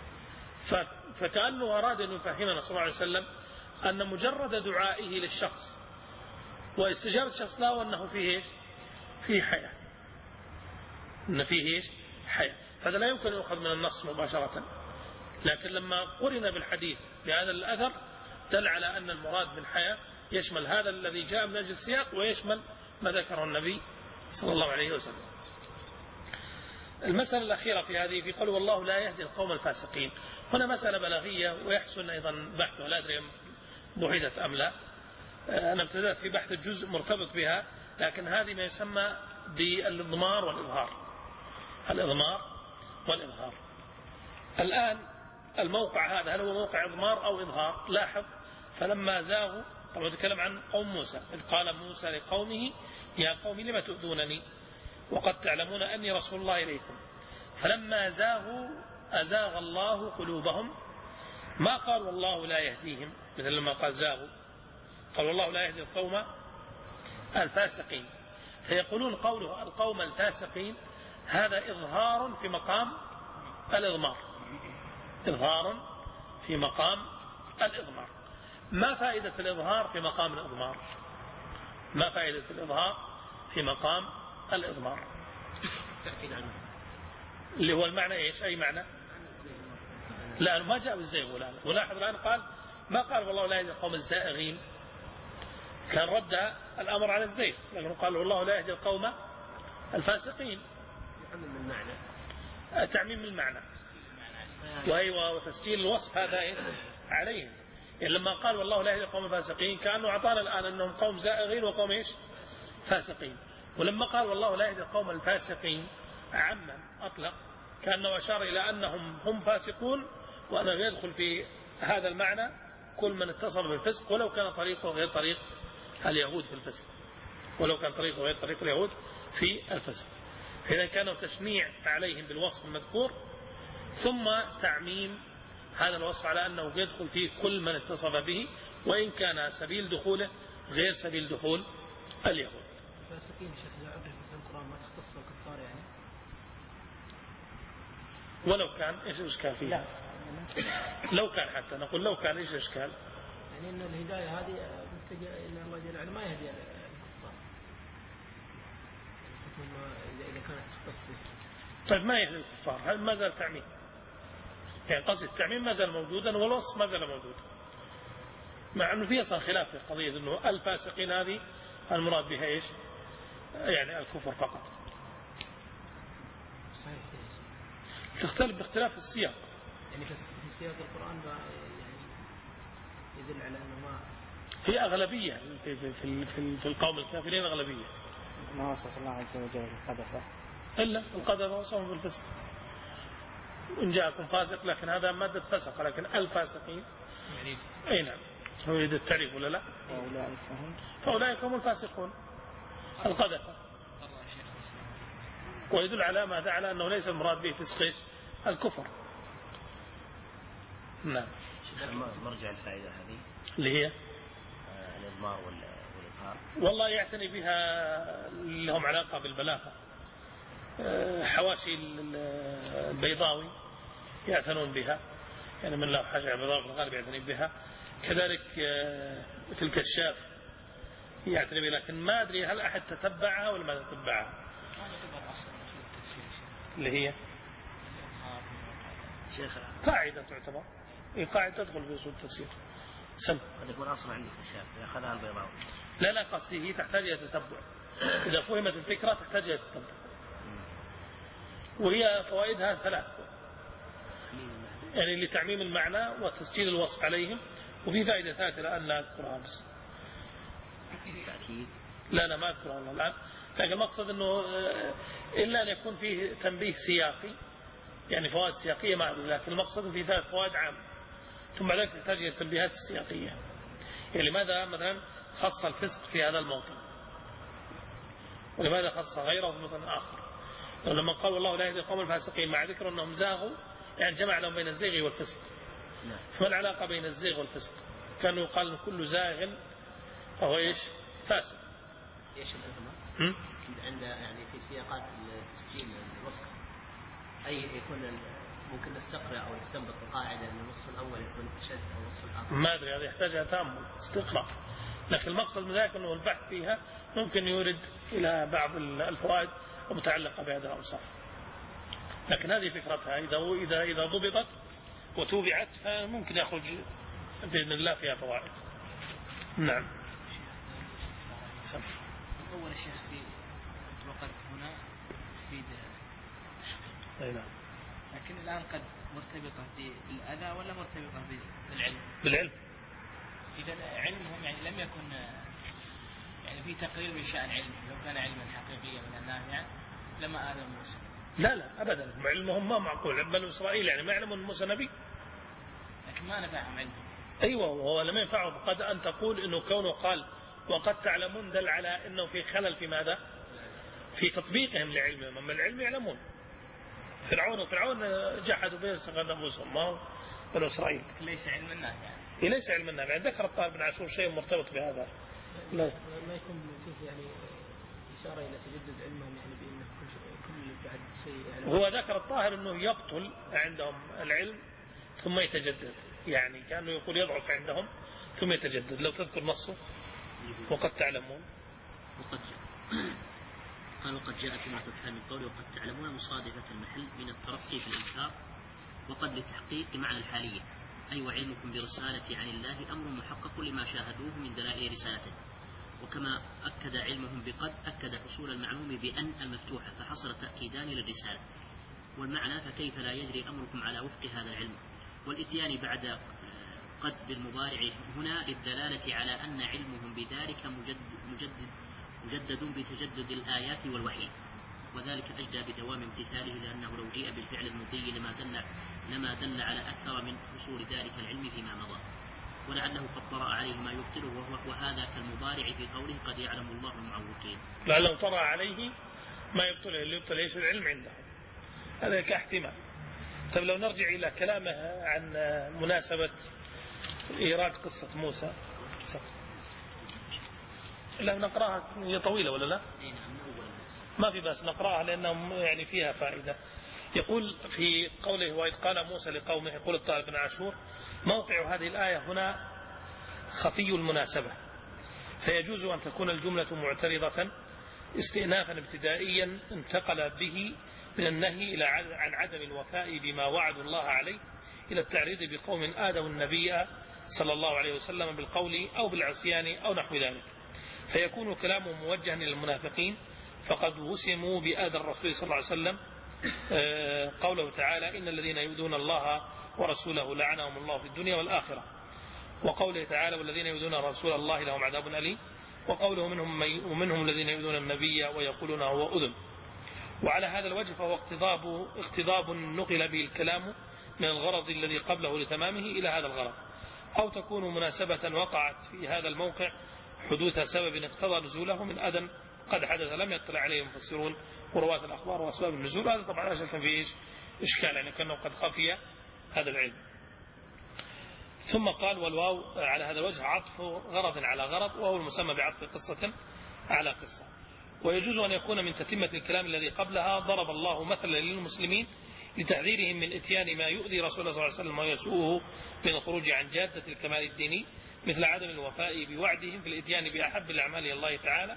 فكأنه أراد أن يفهمنا صلى الله عليه وسلم أن مجرد دعائه للشخص واستجابة الشخص له وأنه فيه إيش؟ فيه حياة، أن فيه إيش؟ حياة. هذا لا يمكن أن يؤخذ من النص مباشرة، لكن لما قرن بالحديث بهذا الأثر دل على أن المراد بالحياة يشمل هذا الذي جاء من أجل السياق ويشمل ما ذكره النبي صلى الله عليه وسلم. المسألة الأخيرة في هذه في قول والله لا يهدي القوم الفاسقين، هنا مسألة بلاغية ويحسن أيضا بحثها، لا أدري بحثت أم لا، أنا ابتدأت في بحث الجزء مرتبط بها، لكن هذه ما يسمى بالإضمار والإظهار، الإضمار والإظهار. الآن الموقع هذا هل هو موقع إضمار أو إظهار؟ لاحظ فلما زاغوا، طبعا نتكلم عن قوم موسى، إذ قال موسى لقومه يا قوم لم تؤذونني وقد تعلمون أني رسول الله إليكم، فلما زاغوا أزاغ الله قلوبهم، ما قال والله لا يهديهم مثل لما قال زاغوا، قال والله لا يهدي القوم الفاسقين، فيقولون قوله القوم الفاسقين هذا إظهار في مقام الإضمار، إظهار في مقام الإضمار. ما فائدة الإظهار في مقام الإضمار؟ ما فائدة الإظهار في مقام الإضمار؟ اللي هو المعنى إيش؟ أي معنى؟ لا ما جاء بالزيغ الآن. ولاحظ الآن قال ما قال والله لا يهدي القوم الزائغين، كان رد الأمر على الزيغ، لأنه قال والله لا يهدي القوم الفاسقين. تعميم المعنى وتسجيل الوصف هذا عليهم. يعني لما قال والله لا يهدي القوم الفاسقين كأنه أعطانا الآن أنهم قوم زائغين وقوم إيش؟ فاسقين. ولما قال والله لا يهدي القوم الفاسقين عما أطلق كأنه أشار إلى أنهم هم فاسقون، وأنه يدخل في هذا المعنى كل من اتصل بالفسق ولو كان طريقه غير طريق اليهود في الفسق، ولو كان طريقه غير طريق اليهود في الفسق. إذا كان تشنيع عليهم بالوصف المذكور ثم تعميم هذا الوصف على أنه يدخل فيه كل من اتصف به وإن كان سبيل دخوله غير سبيل دخول اليهود. الفاسقين شيخ يعرف في القرآن ما تختص الكفار يعني، ولو كان إيش الإشكال فيها؟ لو كان حتى نقول لو كان إيش الإشكال؟ يعني إن الهداية هذه متجهة إلى الله جل وعلا ما يهدي الكفار، ثم إذا كانت تختص به. طيب ما يهدي الكفار هذا ما زال تعميم، يعني قصد التعميم ما زال موجودا والوصف ما زال موجودا، مع أنه في أصلا خلاف في قضية أنه الفاسقين هذه المراد بها إيش؟ يعني الكفر فقط. صحيح. تختلف باختلاف السياق. يعني في سياق القرآن يعني يدل على أنه ما في أغلبية في القوم الكافرين أغلبية. ما وصف الله عز وجل القذف إلا القذف وصفهم بالفسق. إن جاءكم فاسق، لكن هذا مادة فسق، لكن الفاسقين أي نعم هو يريد التعريف ولا لا؟ فأولئك هم الفاسقون القذف، ويدل على ماذا؟ على أنه ليس المراد به فسق الكفر. نعم. مرجع الفائدة هذه اللي هي الإضمار والإظهار والله يعتني بها لهم علاقة بالبلاغة. حواشي البيضاوي يعتنون بها، يعني من له حاجة البيضاوي في الغالب يعتني بها، كذلك في الكشاف يعتني بها، لكن ما أدري هل أحد تتبعها ولا ما تتبعها. اللي هي قاعدة تعتبر، قاعدة تدخل في أصول التفسير. قد يكون أصلا عندي كشاف أخذها البيضاوي. لا قصدي هي تحتاج إلى تتبع، إذا فهمت الفكرة تحتاج إلى تتبع، وهي فوائدها ثلاث، يعني لتعميم المعنى وتسجيل الوصف عليهم، وفي فائدة ثالثة الآن لا أذكرها بس. لا ما أذكرها والله الآن، لكن المقصد أنه إلا أن يكون فيه تنبيه سياقي، يعني فوائد سياقية ما أدري، لكن المقصد فيه ثلاث فوائد عامة، ثم بعد ذلك تحتاج إلى التنبيهات السياقية. يعني لماذا مثلا خص الفسق في هذا الموطن ولماذا خص غيره في موطن آخر؟ لما قال والله لا يهدي القوم الفاسقين مع ذكر أنهم زاغوا، يعني جمع لهم بين الزيغ والفسق. فما العلاقة بين الزيغ والفسق؟ كانوا يقال كل زاغ فهو إيش؟ فاسق. إيش الأزمة؟ عند يعني في سياقات التسجيل الوصف أي يكون ممكن نستقرأ أو نستنبط القاعدة أن الوصف الأول يكون أشد أو الوصف الآخر. ما أدري، هذا يحتاج تأمل استقراء، لكن المقصد من ذلك أنه البحث فيها ممكن يورد إلى بعض الفوائد المتعلقة بهذا الأوصاف، لكن هذه فكرتها إذا ضبطت وتوبعت فممكن يخرج بإذن الله فيها فوائد. نعم. أول الشيخ في وقد هنا تفيد نعم، لكن الآن قد مرتبطة بالأذى ولا مرتبطة بالعلم؟ بالعلم. إذا علمهم يعني لم يكن يعني في تقرير بشأن علم، لو كان علما حقيقيا من النافع لما آذى موسى. لا أبدا، علمهم ما معقول، بنو إسرائيل يعني ما يعلمون موسى نبي، لكن ما نفعهم علمهم. أيوة، وهو لم ينفعهم. قد أن تقول إنه كونه قال وقد تعلمون دل على إنه في خلل في ماذا؟ في تطبيقهم لعلمهم، أما العلم يعلمون. فرعون جحدوا به استغاثة موسى، ما هو بنو إسرائيل. ليس علم النافع يعني. ليس علم النافع، يعني ذكر الطالب بن عاشور شيء مرتبط بهذا. لا ما يكون فيه يعني إشارة إلى تجدد علمهم، يعني بأن كل بعد شيء يعني. هو ذكر الطاهر أنه يبطل عندهم العلم ثم يتجدد، يعني كأنه يقول يضعف عندهم ثم يتجدد. لو تذكر نصه وقد تعلمون وقد جاء كما تفهم من قوله وقد تعلمون مصادفة المحل من الترقي في الإنكار وقد لتحقيق معنى الحالية أي وعلمكم برسالة عن الله أمر محقق لما شاهدوه من دلائل رسالته. وكما أكد علمهم بقد أكد حصول المعلوم بأن المفتوحة فحصل تأكيدان للرسالة والمعنى فكيف لا يجري أمركم على وفق هذا العلم. والإتيان بعد قد بالمضارع هنا للدلالة على أن علمهم بذلك مجدد بتجدد الآيات والوحي وذلك أجدى بدوام امتثاله لأنه لو جيء بالفعل المضي لما دل على أكثر من حصول ذلك العلم فيما مضى ولعله قد طرأ عليه ما يبطله وهذا كالمضارع في قوله قد يعلم الله المعوقين. لعله طرأ عليه ما يبطله اللي يبطل ايش العلم عنده هذا كاحتمال. طيب لو نرجع إلى كلامه عن مناسبة إيراد قصة موسى لا نقرأها هي طويلة ولا لا؟ ما في بس نقرأها لأنه يعني فيها فائدة. يقول في قوله وإذ قال موسى لقومه يقول الطاهر بن عاشور موقع هذه الآية هنا خفي المناسبة فيجوز أن تكون الجملة معترضة استئنافا ابتدائيا انتقل به من النهي إلى عن عدم الوفاء بما وعد الله عليه إلى التعريض بقوم آذوا النبي صلى الله عليه وسلم بالقول أو بالعصيان أو نحو ذلك فيكون كلامه موجها إلى المنافقين فقد وسموا بآذى الرسول صلى الله عليه وسلم قوله تعالى إن الذين يؤذون الله ورسوله لعنهم الله في الدنيا والآخرة وقوله تعالى والذين يؤذون رسول الله لهم عذاب أليم وقوله ومنهم الذين يؤذون النبي ويقولون هو أذن. وعلى هذا الوجه فهو اقتضاب نقل به الكلام من الغرض الذي قبله لتمامه إلى هذا الغرض أو تكون مناسبة وقعت في هذا الموقع حدوث سبب اقتضى نزوله من أذى قد حدث لم يطلع عليه المفسرون ورواة الأخبار وأسباب النزول. هذا طبعا لا شك فيه إشكال يعني كأنه قد خفي هذا العلم. ثم قال والواو على هذا الوجه عطف غرض على غرض وهو المسمى بعطف قصة على قصة. ويجوز أن يكون من تتمة الكلام الذي قبلها ضرب الله مثلا للمسلمين لتحذيرهم من اتيان ما يؤذي رسول الله صلى الله عليه وسلم ويسوءه من الخروج عن جادة الكمال الديني مثل عدم الوفاء بوعدهم في الاتيان بأحب الأعمال إلى الله تعالى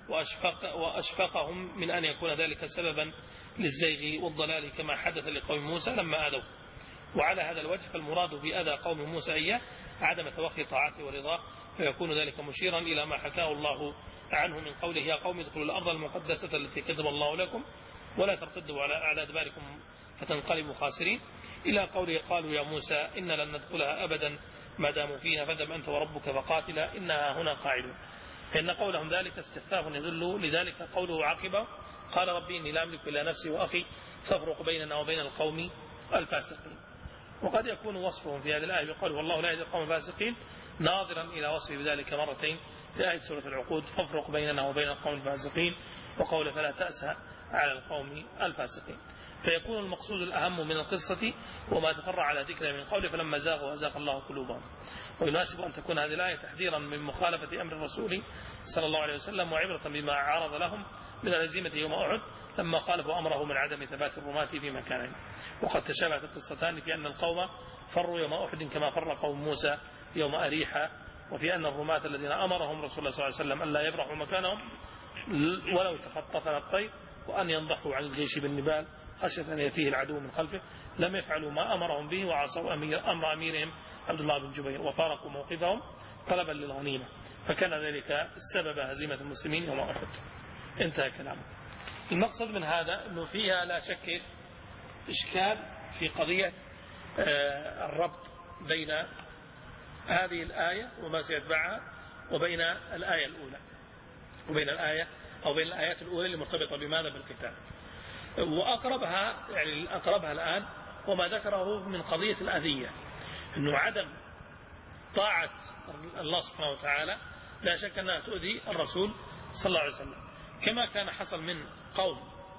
وأشفقهم من أن يكون ذلك سببا للزيغ والضلال كما حدث لقوم موسى لما آذوا. وعلى هذا الوجه فالمراد بأذى قوم موسى إياه عدم توخي طاعته ورضاه فيكون ذلك مشيرا إلى ما حكاه الله عنه من قوله يا قوم ادخلوا الأرض المقدسة التي كتب الله لكم ولا ترتدوا على أدباركم فتنقلبوا خاسرين إلى قوله قالوا يا موسى إن لن ندخلها أبدا ما داموا فيها فاذهب أنت وربك فقاتلا إنها هنا قاعدون. فإن قولهم ذلك استخفاف يدل لذلك قوله عاقبه قال ربي إني لا أملك إلا نفسي وأخي فافرق بيننا وبين القوم الفاسقين. وقد يكون وصفهم في هذه الآية بقوله والله لا يهدي القوم الفاسقين ناظرا إلى وصفه بذلك مرتين في آية سورة العقود فافرق بيننا وبين القوم الفاسقين وقول فلا تأس على القوم الفاسقين. فيكون المقصود الأهم من القصة وما تفرع على ذكره من قوله فلما زاغوا أزاغ الله قلوبهم. ويناسب أن تكون هذه الآية تحذيرا من مخالفة أمر الرسول صلى الله عليه وسلم وعبرة بما عرض لهم من الهزيمة يوم أحد لما خالفوا أمره من عدم ثبات الرماة في مكانهم. وقد تشابهت القصتان في أن القوم فروا يوم أحد كما فر قوم موسى يوم أريحة وفي أن الرماة الذين أمرهم رسول الله صلى الله عليه وسلم أن لا يبرحوا مكانهم ولو تخطفنا الطير وأن ينضحوا عن الجيش بالنبال خشية أن يأتيه العدو من خلفه لم يفعلوا ما أمرهم به وعصوا أمر أميرهم عبد الله بن جبير وفارقوا موقفهم طلبا للغنيمة فكان ذلك السبب هزيمة المسلمين يوم أحد. انتهى كلامه. المقصد من هذا أنه فيها لا شك إشكال في قضية الربط بين هذه الآية وما سيتبعها وبين الآية الأولى وبين الآية أو بين الآيات الأولى اللي مرتبطة بماذا بالقتال. وأقربها يعني أقربها الآن وما ذكره من قضية الأذية أنه عدم طاعة الله سبحانه وتعالى لا شك أنها تؤذي الرسول صلى الله عليه وسلم كما كان حصل من قوم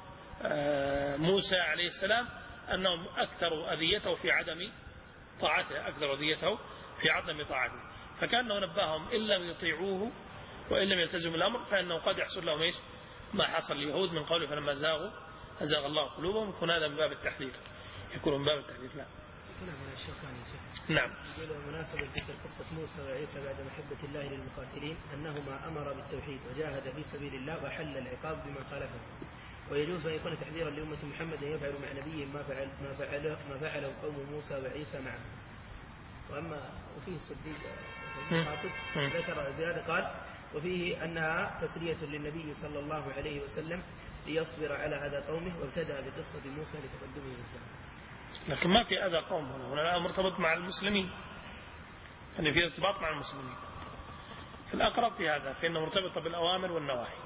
موسى عليه السلام أنهم أكثروا أذيته في عدم طاعته أكثر أذيته في عدم طاعته فكأنه نبههم إن لم يطيعوه وإن لم يلتزموا الأمر فإنه قد يحصل لهم إيش ما حصل اليهود من قوله فلما زاغوا أزاغ الله قلوبهم يكون هذا من باب التحذير لا نعم. مناسبة ذكر قصة موسى وعيسى بعد محبة الله للمقاتلين أنهما أمر بالتوحيد وجاهد في سبيل الله وحل العقاب بما خالفه، ويجوز أن يكون تحذيرا لأمة محمد أن يفعلوا مع نبيهم ما فعله قوم موسى وعيسى معه. وأما وفيه الصديق القاصد ذكر زيادة قال وفيه أنها تسلية للنبي صلى الله عليه وسلم ليصبر على أذى قومه، وابتدأ بقصة موسى لتقدمه بالزمن. لكن ما في أذى قوم هنا مرتبط مع المسلمين، يعني في ارتباط مع المسلمين في الأقرب في هذا، فإنه مرتبطة بالأوامر والنواهي،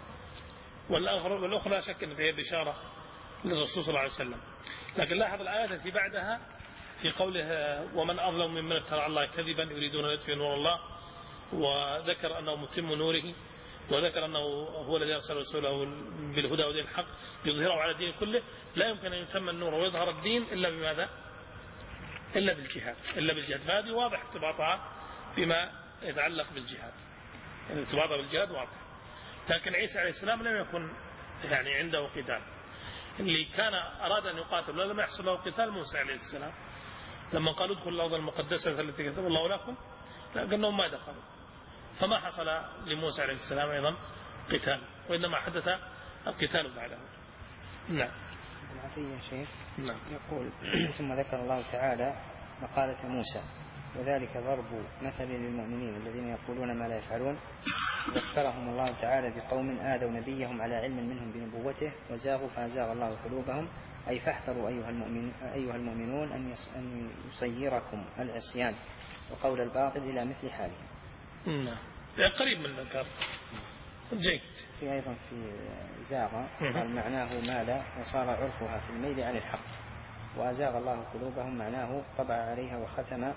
والأخرى لا شك أن فيها بشارة للرسول صلى الله عليه وسلم. لكن لاحظ الآيات التي بعدها في قوله ومن أظلم ممن افترى على الله كذبا يريدون أن يطفئوا نور الله، وذكر أنه متم نوره، وذكر أنه هو الذي أرسل رسوله بالهدى ودين الحق يظهره على الدين كله. لا يمكن أن يتم النور ويظهر الدين إلا بماذا؟ إلا بالجهاد، فهذه واضح ارتباطها بما يتعلق بالجهاد، يعني ارتباطها بالجهاد واضح. لكن عيسى عليه السلام لم يكن يعني عنده قتال، اللي كان أراد أن يقاتل ولم يحصل له قتال موسى عليه السلام لما قالوا ادخلوا الأرض المقدسة التي كتب الله لكم، لكنهم ما دخلوا، فما حصل لموسى عليه السلام أيضا قتال، وإنما حدث القتال بعده. نعم. العطية شيخ نعم. يقول ثم ذكر الله تعالى مقالة موسى وذلك ضرب مثل للمؤمنين الذين يقولون ما لا يفعلون. ذكرهم الله تعالى بقوم آذوا نبيهم على علم منهم بنبوته وزاغوا فأزاغ الله قلوبهم، أي فاحذروا أيها المؤمنون أن يصيركم العصيان وقول الباطل إلى مثل حاله. نعم. قريب من ذكر جيد. في أيضا في زاغ قال معناه مال وصار عرفها في الميل عن الحق، وأزاغ الله قلوبهم معناه طبع عليها وختم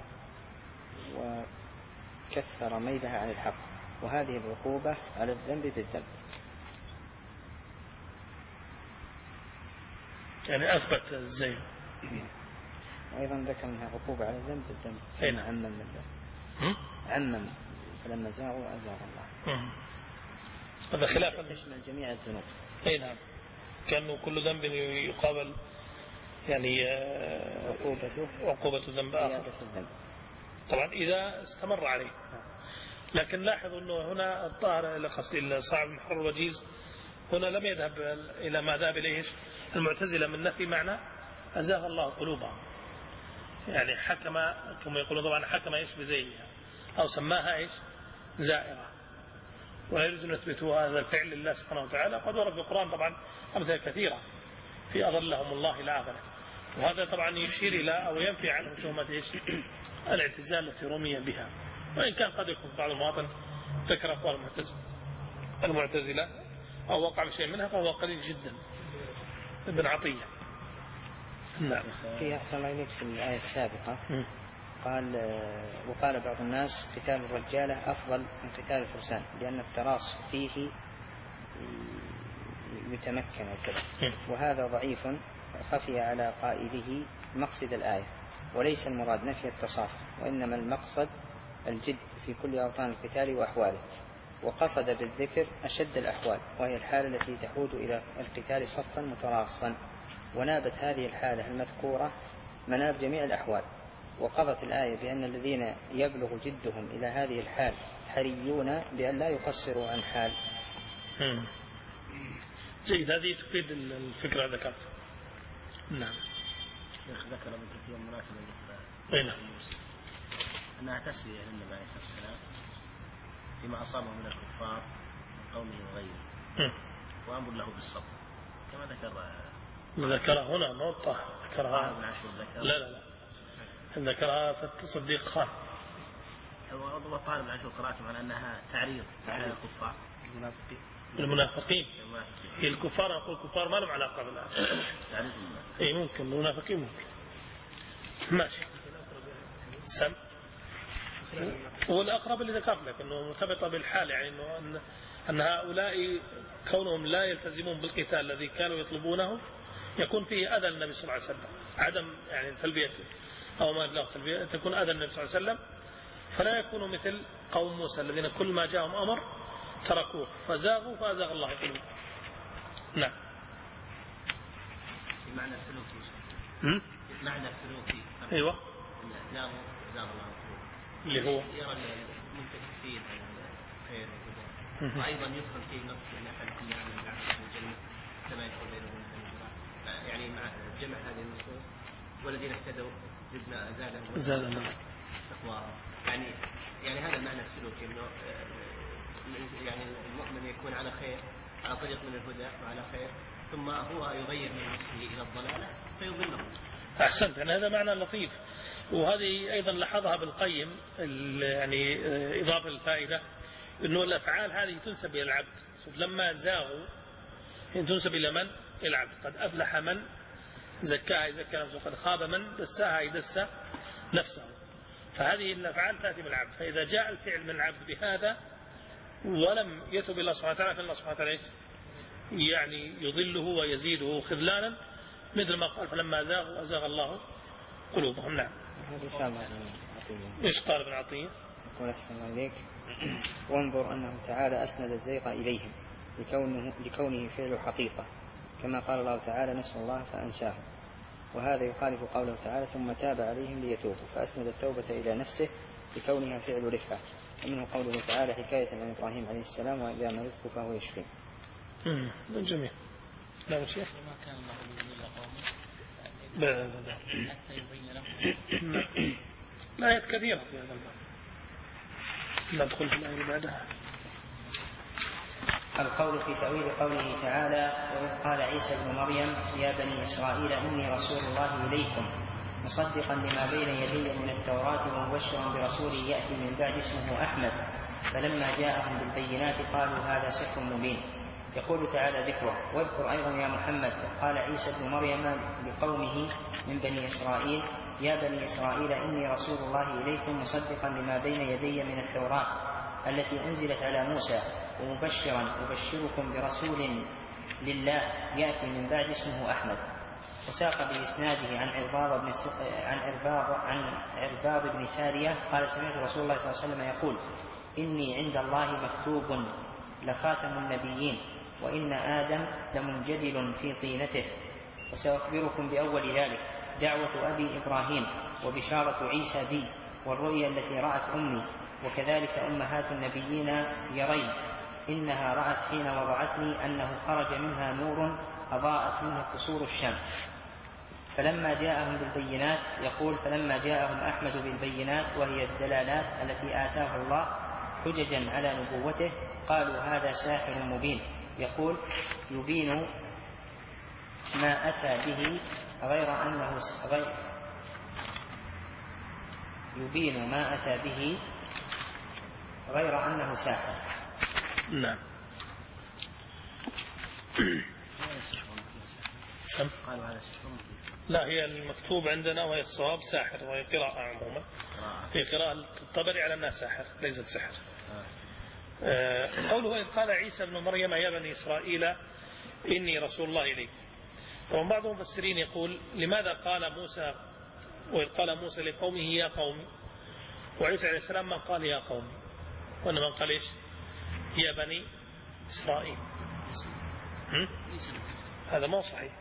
وكثر ميلها عن الحق، وهذه العقوبة على الذنب بالذنب. يعني أثبت الزين. وأيضا ذكر منها عقوبة على الذنب بالذنب. عمم الذنب. عمم فلما زاغوا أزاغ الله. هذا خلافا تشمل جميع الذنوب. أي نعم. كأنه كل ذنب يقابل يعني عقوبة ذنب آخر. طبعا إذا استمر عليه. لكن لاحظوا أنه هنا الطاهر إلى قصد صاحب المحرر الوجيز هنا لم يذهب إلى ما ذهب إليه المعتزلة من نفي معنى أزاغ الله قلوبهم، يعني حكم كما يقولون طبعا حكم إيش بزيها أو سماها إيش زائرة، ولا يريد أن يثبتوا هذا الفعل لله سبحانه وتعالى. قد ورد في القرآن طبعا أمثلة كثيرة في أضلهم الله إلى آخره، وهذا طبعا يشير إلى أو ينفي عنه تهمة إيش الاعتزال التي رمي بها، وإن كان قد يكون بعض المواطن ذكر أقوال المعتزلة أو وقع بشيء منها فهو قليل جدا. ابن عطية. نعم. في أحسن إليك في الآية السابقة قال وقال بعض الناس قتال الرجالة أفضل من قتال الفرسان لأن التراص فيه يتمكن وكذا، وهذا ضعيف خفي على قائله مقصد الآية، وليس المراد نفي التصافي، وإنما المقصد الجد في كل أوطان القتال وأحواله، وقصد بالذكر أشد الأحوال وهي الحالة التي تحود إلى القتال صفا متراصا، ونابت هذه الحالة المذكورة مناب جميع الأحوال، وقضت الآية بأن الذين يبلغ جدهم إلى هذه الحال حريون بأن لا يقصروا عن حال. جيد. هذه تفيد الفكرة ذكرت. نعم. ذكر ابن كثير مناسبة أنها تسلية للنبي عليه الصلاة والسلام فيما أصابه من الكفار من قومه وغيره، وأمر له بالصبر كما ذكرها هنا نقطة ذكرها ابن عاشور لا ذكرها في التصديق خان. هو طالب عاشور قراءته على أنها تعريض على الكفار المنافقين. هي الكفار أقول كفار ما لهم علاقة بالله. إيه ممكن المنافقين ممكن ماشي. سم هو الأقرب اللي ذكرت لك أنه مرتبطة بالحال، يعني أن هؤلاء كونهم لا يلتزمون بالقتال الذي كانوا يطلبونه يكون فيه أذى النبي صلى الله عليه وسلم، عدم يعني تلبيته أو ما له تلبية تكون أذى النبي صلى الله عليه وسلم، فلا يكونوا مثل قوم موسى الذين كل ما جاءهم أمر تركوه فزاغوا فأزاغ الله قلوبهم. نعم. بمعنى السلوك معنى سلوكي. أيوة. زاغ الله اللي هو يرى المنتكسين على الخير والهدى، وأيضا يفهم فيه نص أن أحد كل عام من عز وجل كما يكون بينهم يعني مع جمع هذه النصوص والذين اهتدوا زادهم تقواهم. يعني هذا المعنى السلوكي انه يعني المؤمن يكون على خير، على طريق من الهدى وعلى خير، ثم هو يغير من نفسه الى الضلاله فيضله. احسنت. يعني هذا معنى لطيف، وهذه ايضا لاحظها بالقيم يعني اضافه الفائده انه الافعال هذه تنسب الى العبد. لما زاغوا تنسب الى من؟ الى العبد. قد افلح من زكاها يزكى نفسه، قد خاب من دساها يدس نفسه. فهذه الافعال تاتي بالعبد، فاذا جاء الفعل من العبد بهذا ولم يتب الى الله تعالى فالله سبحانه وتعالى يعني يضله ويزيده خذلانا، مثل ما قال فلما زاغوا ازاغ الله قلوبهم. نعم. ايش قال ابن عطية؟ يقول السلام عليك. وانظر انه تعالى اسند الزيغ اليهم لكونه فعل حقيقه، كما قال الله تعالى نسوا الله فانساهم، وهذا يخالف قوله تعالى ثم تاب عليهم ليتوبوا، فاسند التوبه الى نفسه لكونها فعل رفعه. ومنه قوله تعالى حكايه عن ابراهيم عليه السلام واذا مرضت فهو يشفين. جميل. لا شيء. ما كان الله ليضل قوما حتى يبين لهم. الآيات كثيرة في هذا الباب. ندخل في الآية بعدها. القول في تأويل قوله تعالى وإذ قال عيسى ابن مريم يا بني إسرائيل إني رسول الله إليكم مصدقا لما بين يدي من التوراة ومبشرا برسول يأتي من بعد اسمه أحمد، فلما جاءهم بالبينات قالوا هذا سحر مبين. يقول تعالى ذكره واذكر أيضا يا محمد قال عيسى ابن مريم لقومه من بني إسرائيل يا بني إسرائيل إني رسول الله إليكم مصدقا لما بين يدي من التوراة التي أنزلت على موسى ومبشرا أبشركم برسول لله يأتي من بعد اسمه أحمد. وساق بإسناده عن عرباض بن سارية قال سمعت رسول الله صلى الله عليه وسلم يقول إني عند الله مكتوب لخاتم النبيين وإن آدم لمنجدل في طينته. وسأخبركم بأول ذلك دعوة أبي إبراهيم وبشارة عيسى بي والرؤيا التي رأت أمي وكذلك أمهات النبيين يرين إنها رأت حين وضعتني أنه خرج منها نور أضاءت منه قصور الشام. فلما جاءهم بالبينات يقول فلما جاءهم أحمد بالبينات وهي الدلالات التي آتاه الله حججا على نبوته قالوا هذا ساحر مبين. يقول يبين ما أتى به غير أنه ساحر. نعم. قالوا هذا سحر. لا هي المكتوب عندنا وهي الصواب ساحر، وهي قراءة عموما في قراءة الطبري على أنها ساحر ليست سحر. قوله إذ قال عيسى ابن مريم يا بني إسرائيل إني رسول الله إليكم. ومن بعض المفسرين يقول لماذا قال موسى وإذ قال موسى لقومه يا قوم وعيسى عليه السلام ما قال يا قوم وإنما قال إيش يا بني إسرائيل. هذا ما هو صحيح.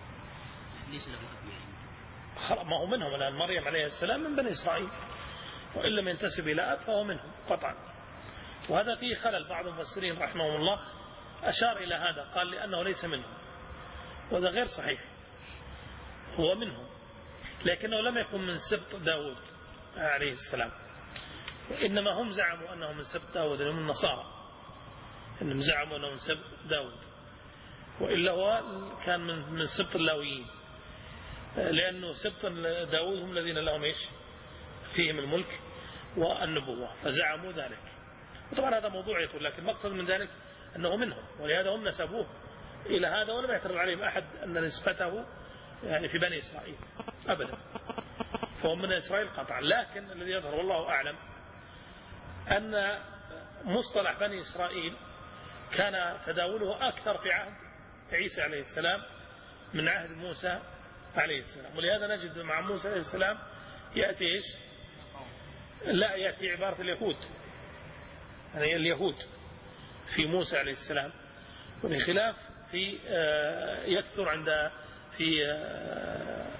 ما هو منهم الآن مريم عليه السلام من بني إسرائيل وإن لم ينتسب إلى أب فهو منهم قطعا. وهذا فيه خلل. بعض المفسرين رحمه الله أشار إلى هذا قال لأنه ليس منهم، وهذا غير صحيح. هو منهم لكنه لم يكن من سبط داود عليه السلام، إنما هم زعموا أنه من سبط داود، هم النصارى إنهم زعموا أنه من سبط داود، وإلا هو كان من سبط اللاويين، لأنه سبط داود هم الذين لهم إيش فيهم الملك والنبوة فزعموا ذلك. وطبعا هذا موضوع يقول، لكن المقصد من ذلك أنه منهم، ولهذا هم نسبوه إلى هذا ولم يعترض عليهم أحد أن نسبته يعني في بني إسرائيل أبدا، فهم من إسرائيل قطعا. لكن الذي يظهر والله أعلم أن مصطلح بني إسرائيل كان تداوله أكثر في عهد عيسى عليه السلام من عهد موسى عليه السلام. ولهذا نجد مع موسى عليه السلام يأتي إيش لا يأتي عبارة اليهود، يعني اليهود في موسى عليه السلام، وبخلاف في يكثر عند في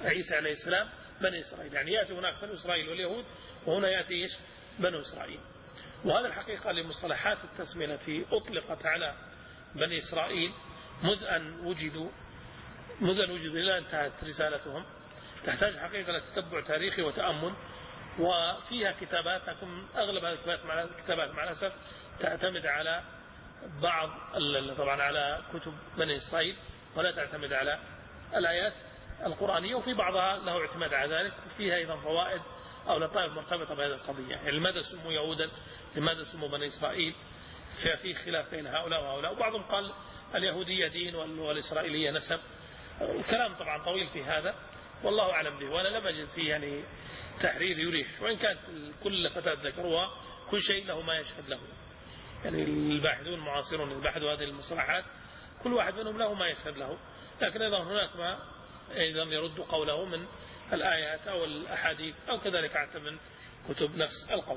عيسى عليه السلام بني إسرائيل، يعني يأتي هناك بني إسرائيل واليهود، وهنا يأتي بنو إسرائيل. وهذا الحقيقة لمصطلحات التسمية التي أطلقت على بني إسرائيل منذ أن وجدوا إلى أن انتهت رسالتهم، تحتاج حقيقة لتتبع تاريخي وتأمل، وفيها كتابات، لكن أغلب هذه الكتابات مع الأسف تعتمد على بعض طبعا على كتب بني إسرائيل، ولا تعتمد على الآيات القرآنية، وفي بعضها له اعتماد على ذلك، وفيها أيضا فوائد أو لطائف مرتبطة بهذه القضية. يعني لماذا سموا يهودا، لماذا سموا بني إسرائيل، في خلاف بين هؤلاء وهؤلاء، وبعضهم قال اليهودية دين والإسرائيلية نسب، وكلام طبعا طويل في هذا والله أعلم به، وأنا لم أجد فيه يعني تحرير يريح، وإن كانت كل فتاة ذكروها كل شيء له ما يشهد له. يعني الباحثون المعاصرون الباحثوا هذه المصطلحات كل واحد منهم له ما يشهد له، لكن أيضا هناك ما أيضا يرد قوله من الآيات أو الأحاديث أو كذلك حتى من كتب نفس القول.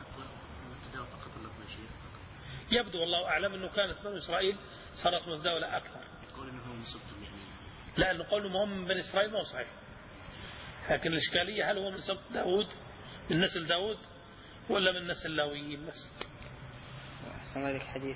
يبدو والله أعلم أنه كانت بني إسرائيل صارت متداولة أكثر. لا، أنه قول هم من بني إسرائيل ما هو صحيح، لكن الإشكالية هل هو من سبط داود، من نسل داود، ولا من نسل لاويين بس. سمع لك حديث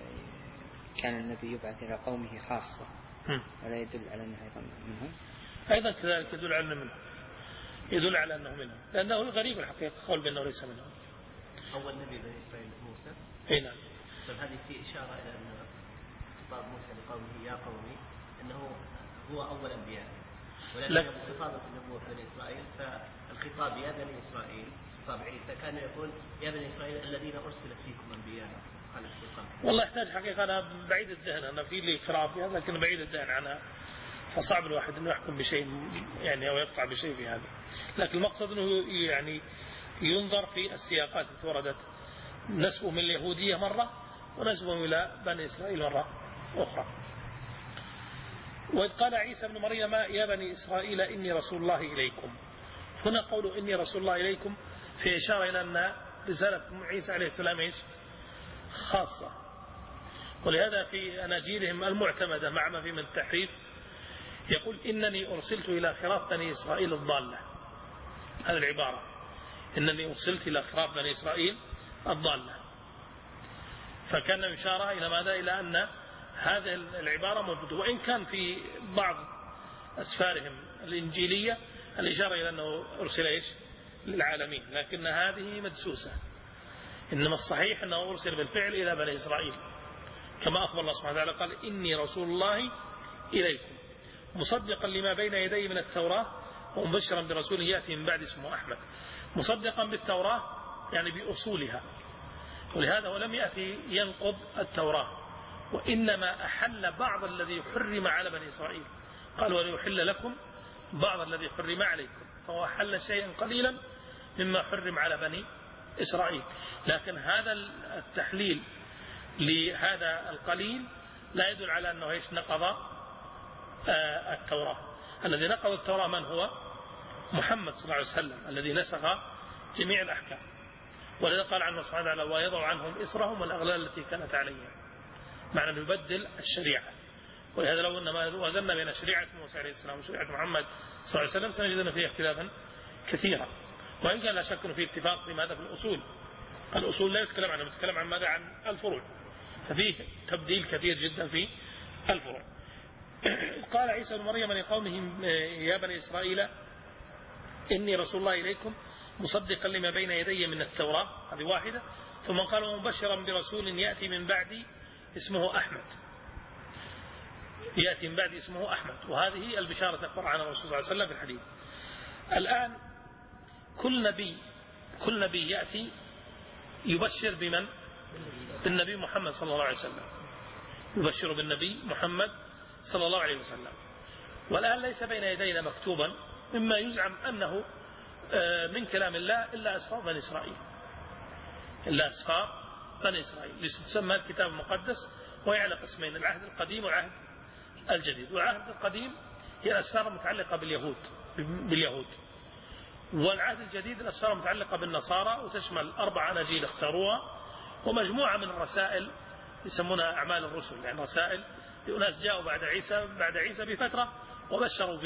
كان النبي يبعث إلى قومه خاصة، ولا يدل على أنه أيضا منهم؟ أيضا كذلك يدل على أنه منهم، يدل على أنه منهم، لأنه غريب الحقيقة قول بأنه ليس منهم. أول نبي بني إسرائيل موسى. أي نعم. فهذه في إشارة إلى أن خطاب موسى لقومه يا قومي أنه هو أول أنبياء، ولكن بصفات النبوة بني إسرائيل فالخطاب يا بني إسرائيل، خطاب عيسى كان يقول يا بني إسرائيل الذين أرسلت فيكم أنبياء. والله يحتاج حقيقة، أنا بعيد الذهن، أنا في لي قراءة في هذا لكن بعيد الذهن عنها، فصعب الواحد أنه يحكم بشيء يعني أو يقطع بشيء في هذا. لكن المقصد أنه يعني ينظر في السياقات التي وردت، نسبهم من اليهودية مرة ونسبهم إلى بني إسرائيل مرة أخرى. وإذ قال عيسى بن مريم يا بني إسرائيل إني رسول الله إليكم، هنا قوله إني رسول الله إليكم في إشارة إلى أن رسالة عيسى عليه السلام إيش؟ خاصة، ولهذا في أناجيلهم المعتمدة مع ما في من التحريف يقول إنني أرسلت إلى خراف بني إسرائيل الضالة. هذه العبارة، إنني أرسلت إلى خراف بني إسرائيل الضالة، فكان إشارة إلى ماذا؟ إلى أن هذه العبارة موجودة، وإن كان في بعض أسفارهم الإنجيلية الإشارة إلى أنه أرسل إيش؟ للعالمين، لكن هذه مدسوسة. إنما الصحيح أنه أرسل بالفعل إلى بني إسرائيل، كما أخبر الله سبحانه وتعالى قال إني رسول الله إليكم مصدقا لما بين يدي من التوراة ومبشرا برسول يأتي من بعد اسمه أحمد. مصدقا بالتوراة يعني بأصولها، ولهذا ولم يأتي ينقض التوراة، وإنما أحل بعض الذي حرم على بني إسرائيل، قال وليحل لكم بعض الذي حرم عليكم، فهو أحل شيئا قليلا مما حرم على بني إسرائيل. لكن هذا التحليل لهذا القليل لا يدل على أنه إيش نقض التوراة. الذي نقض التوراة من هو؟ محمد صلى الله عليه وسلم الذي نسخ جميع الأحكام، ولذا قال عنه سبحانه وتعالى ويضع عنهم إسرهم والأغلال التي كانت عليهم، معنى أنه يبدل الشريعة. ولهذا لو أنما وزننا بين شريعة موسى عليه السلام وشريعة محمد صلى الله عليه وسلم سنجدنا فيه اختلافا كثيرا، وإن كان لا شك فيه اتفاق في ماذا؟ في الأصول. الأصول لا يتكلم عنها، يتكلم عن ماذا؟ عن الفروع، ففيه تبديل كثير جدا في الفروع. قال عيسى بن مريم لقومه يا بني إسرائيل إني رسول الله إليكم مصدقا لما بين يدي من التوراة، هذه واحدة. ثم قال مبشرا برسول يأتي من بعد اسمه أحمد، يأتي من بعد اسمه أحمد، وهذه البشارة تخبر عن الرسول صلى الله عليه وسلم في الحديث. الآن كل نبي يأتي يبشر بمن؟ بالنبي محمد صلى الله عليه وسلم، يبشر بالنبي محمد صلى الله عليه وسلم. والآن ليس بين يدينا مكتوبا مما يزعم أنه من كلام الله إلا أسفار بني إسرائيل، إلا أسفار بني إسرائيل تسمى الكتاب المقدس، وهي على قسمين: العهد القديم والعهد الجديد. والعهد القديم هي الأسفار المتعلقة باليهود، والعهد الجديد الأسفار المتعلقة بالنصارى، وتشمل 4 أناجيل اختاروها ومجموعة من الرسائل يسمونها أعمال الرسل، يعني رسائل لأناس جاءوا بعد عيسى بفترة وبشروا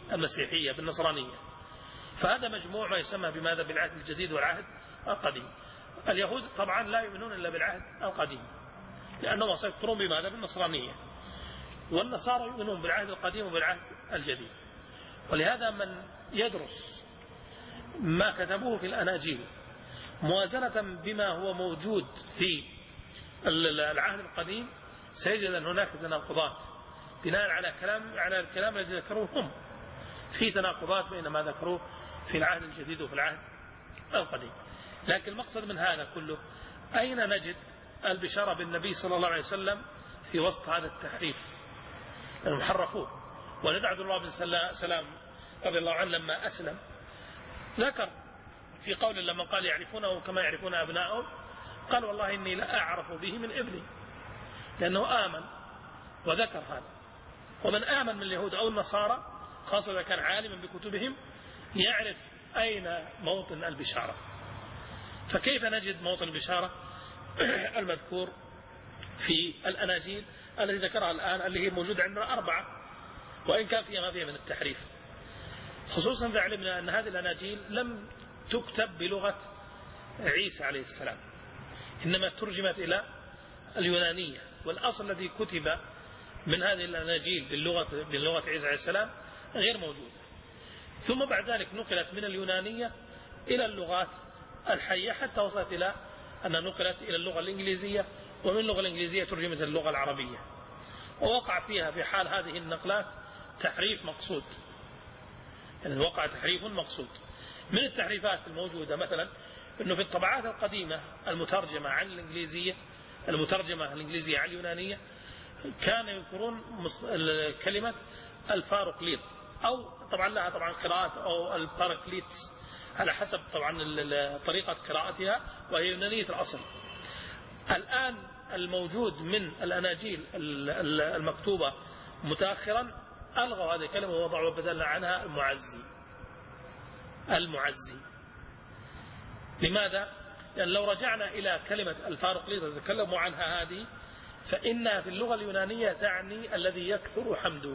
بالمسيحية بالنصرانية. فهذا مجموع ما يسمى بماذا؟ بالعهد الجديد والعهد القديم. اليهود طبعا لا يؤمنون إلا بالعهد القديم لأنهم سيكفرون بماذا؟ بالنصرانية. والنصارى يؤمنون بالعهد القديم وبالعهد الجديد. ولهذا من يدرس ما كتبوه في الأناجيل موازنة بما هو موجود في العهد القديم سيجد أن هناك تناقضات بناء على الكلام الذي ذكروه هم. في تناقضات بين ما ذكروه في العهد الجديد وفي العهد القديم. لكن المقصد من هذا كله أين نجد البشارة بالنبي صلى الله عليه وسلم في وسط هذا التحريف؟ المحرفون. ولد عبد الله بن سلام رضي الله عنه لما أسلم ذكر في قول لما قال يعرفونه كما يعرفون أبنائهم قال والله إني لا أعرف به من ابني، لأنه آمن وذكر هذا. ومن آمن من اليهود أو النصارى خاصة إذا كان عالما بكتبهم يعرف أين موطن البشارة. فكيف نجد موطن البشارة المذكور في الأناجيل التي ذكرها الآن اللي هي موجودة عندنا 4 وإن كان فيها ما فيها من التحريف، خصوصا إذا علمنا أن هذه الأناجيل لم تكتب بلغة عيسى عليه السلام، إنما ترجمت إلى اليونانية، والأصل الذي كتب من هذه الأناجيل باللغة عيسى عليه السلام غير موجود. ثم بعد ذلك نقلت من اليونانية إلى اللغات الحية حتى وصلت إلى أن نقلت إلى اللغة الإنجليزية، ومن اللغة الإنجليزية ترجمت اللغة العربية. ووقع فيها في حال هذه النقلات تحريف مقصود، يعني وقع تحريف مقصود. من التحريفات الموجودة مثلا أنه في الطبعات القديمة المترجمة عن الإنجليزية عن اليونانية كانوا يذكرون كلمة الفاروقليط، أو طبعا لها طبعا قراءات أو الباراكليتس على حسب طبعا طريقة قراءتها وهي يونانية الأصل. الآن الموجود من الأناجيل المكتوبة متأخرا ألغوا هذه الكلمة ووضعوا بدلا عنها المعزي. لماذا؟ لأن لو رجعنا إلى كلمة الفاروقليط التي تكلموا عنها هذه فإنها في اللغة اليونانية تعني الذي يكثر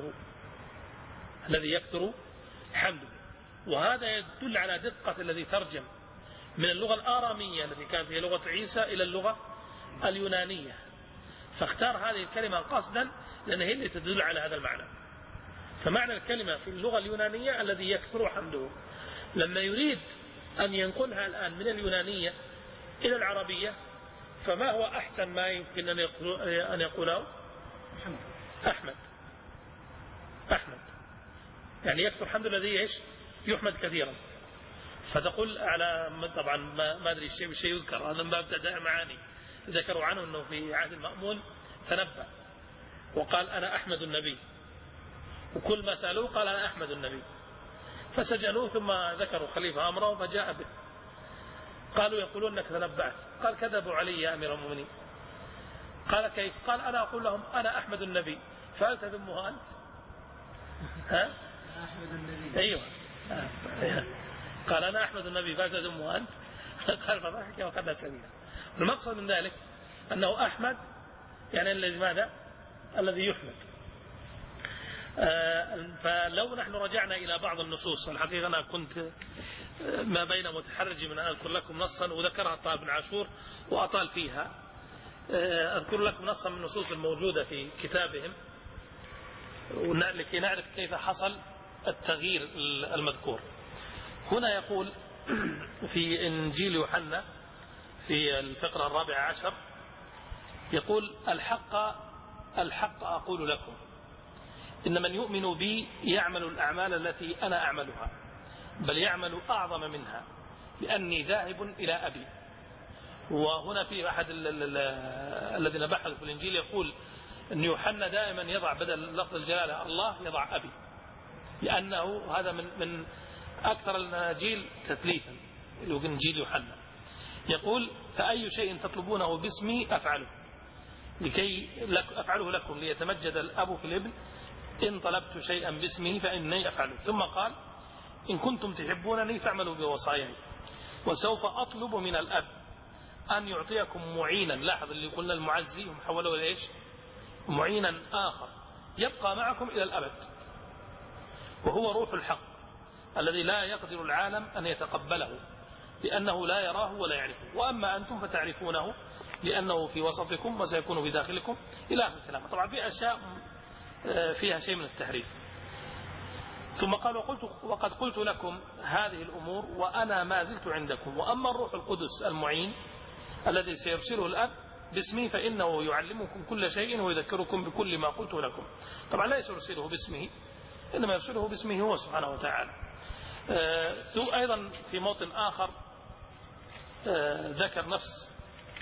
حمده. وهذا يدل على دقة الذي ترجم من اللغة الآرامية التي كانت هي لغة عيسى إلى اللغة اليونانية، فاختار هذه الكلمة قصدا لأنها هي اللي تدل على هذا المعنى. فمعنى الكلمة في اللغة اليونانية الذي يكثر حمده، لما يريد أن ينقلها الآن من اليونانية إلى العربية فما هو أحسن ما يمكن أن يقوله؟ أحمد، يعني يكثر حمد الذي يحمد كثيرا. فتقول على طبعا ما أدري الشيء يذكر هذا من باب تداعي معاني، ذكروا عنه أنه في عهد المأمون تنبأ وقال أنا أحمد النبي، وكل ما سألوه قال أنا أحمد النبي، فسجنوه ثم ذكروا خليفة أمره فجاء به، قالوا يقولون أنك تنبأت، قال كذبوا علي يا أمير المؤمنين. قال كيف؟ قال أنا أقول لهم أنا أحمد النبي فهل تذمها أنت؟ ها؟ أحمد النبي. أيوة. قال أنا أحمد النبي فهل تذمها أنت؟ قال فضحك وقد سبيلا. المقصد من ذلك أنه أحمد يعني الذي ماذا؟ الذي يحمد. فلو نحن رجعنا إلى بعض النصوص، الحقيقة أنا كنت ما بين متحرج من أن أذكر لكم نصا وذكرها طه بن عاشور وأطال فيها، أذكر لكم نصا من النصوص الموجودة في كتابهم لكي نعرف كيف حصل التغيير المذكور. هنا يقول في إنجيل يوحنا في الفقرة 14 يقول الحق أقول لكم إن من يؤمن بي يعمل الأعمال التي أنا أعملها بل يعمل أعظم منها لأني ذاهب إلى أبي. وهنا في أحد الذين بحثوا في الإنجيل يقول أن يوحنا دائما يضع بدل لفظ الجلالة الله يضع أبي، لأنه هذا من أكثر الأناجيل تثليثا اللي هو إنجيل يوحنا. يقول فأي شيء تطلبونه باسمي أفعله أفعله لكم ليتمجد الأب في الابن، إن طلبت شيئا باسمه فإني أفعله. ثم قال إن كنتم تحبونني فاعملوا بوصاياي وسوف أطلب من الأب أن يعطيكم معينا. لاحظ اللي قلنا المعزي هم حولوا إلى إيش؟ معينا آخر يبقى معكم إلى الأبد وهو روح الحق الذي لا يقدر العالم أن يتقبله لأنه لا يراه ولا يعرفه، وأما أنتم فتعرفونه لأنه في وسطكم وسيكون بداخلكم إلى آخر الكلام. طبعا في أشياء فيها شيء من التحريف. ثم قال وقد قلت لكم هذه الأمور وأنا ما زلت عندكم، وأما الروح القدس المعين الذي سيرسله الأب باسمه فإنه يعلمكم كل شيء ويذكركم بكل ما قلت لكم. طبعا لا يرسله باسمه، إنما يرسله باسمه هو سبحانه وتعالى. أيضا في موطن آخر ذكر نفس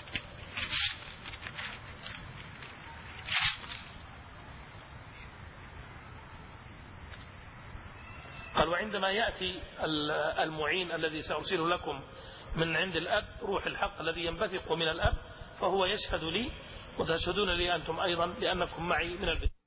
قال وعندما يأتي المعين الذي سأرسله لكم من عند الأب روح الحق الذي ينبثق من الأب فهو يشهد لي وتشهدون لي أنتم أيضا لأنكم معي من البداية.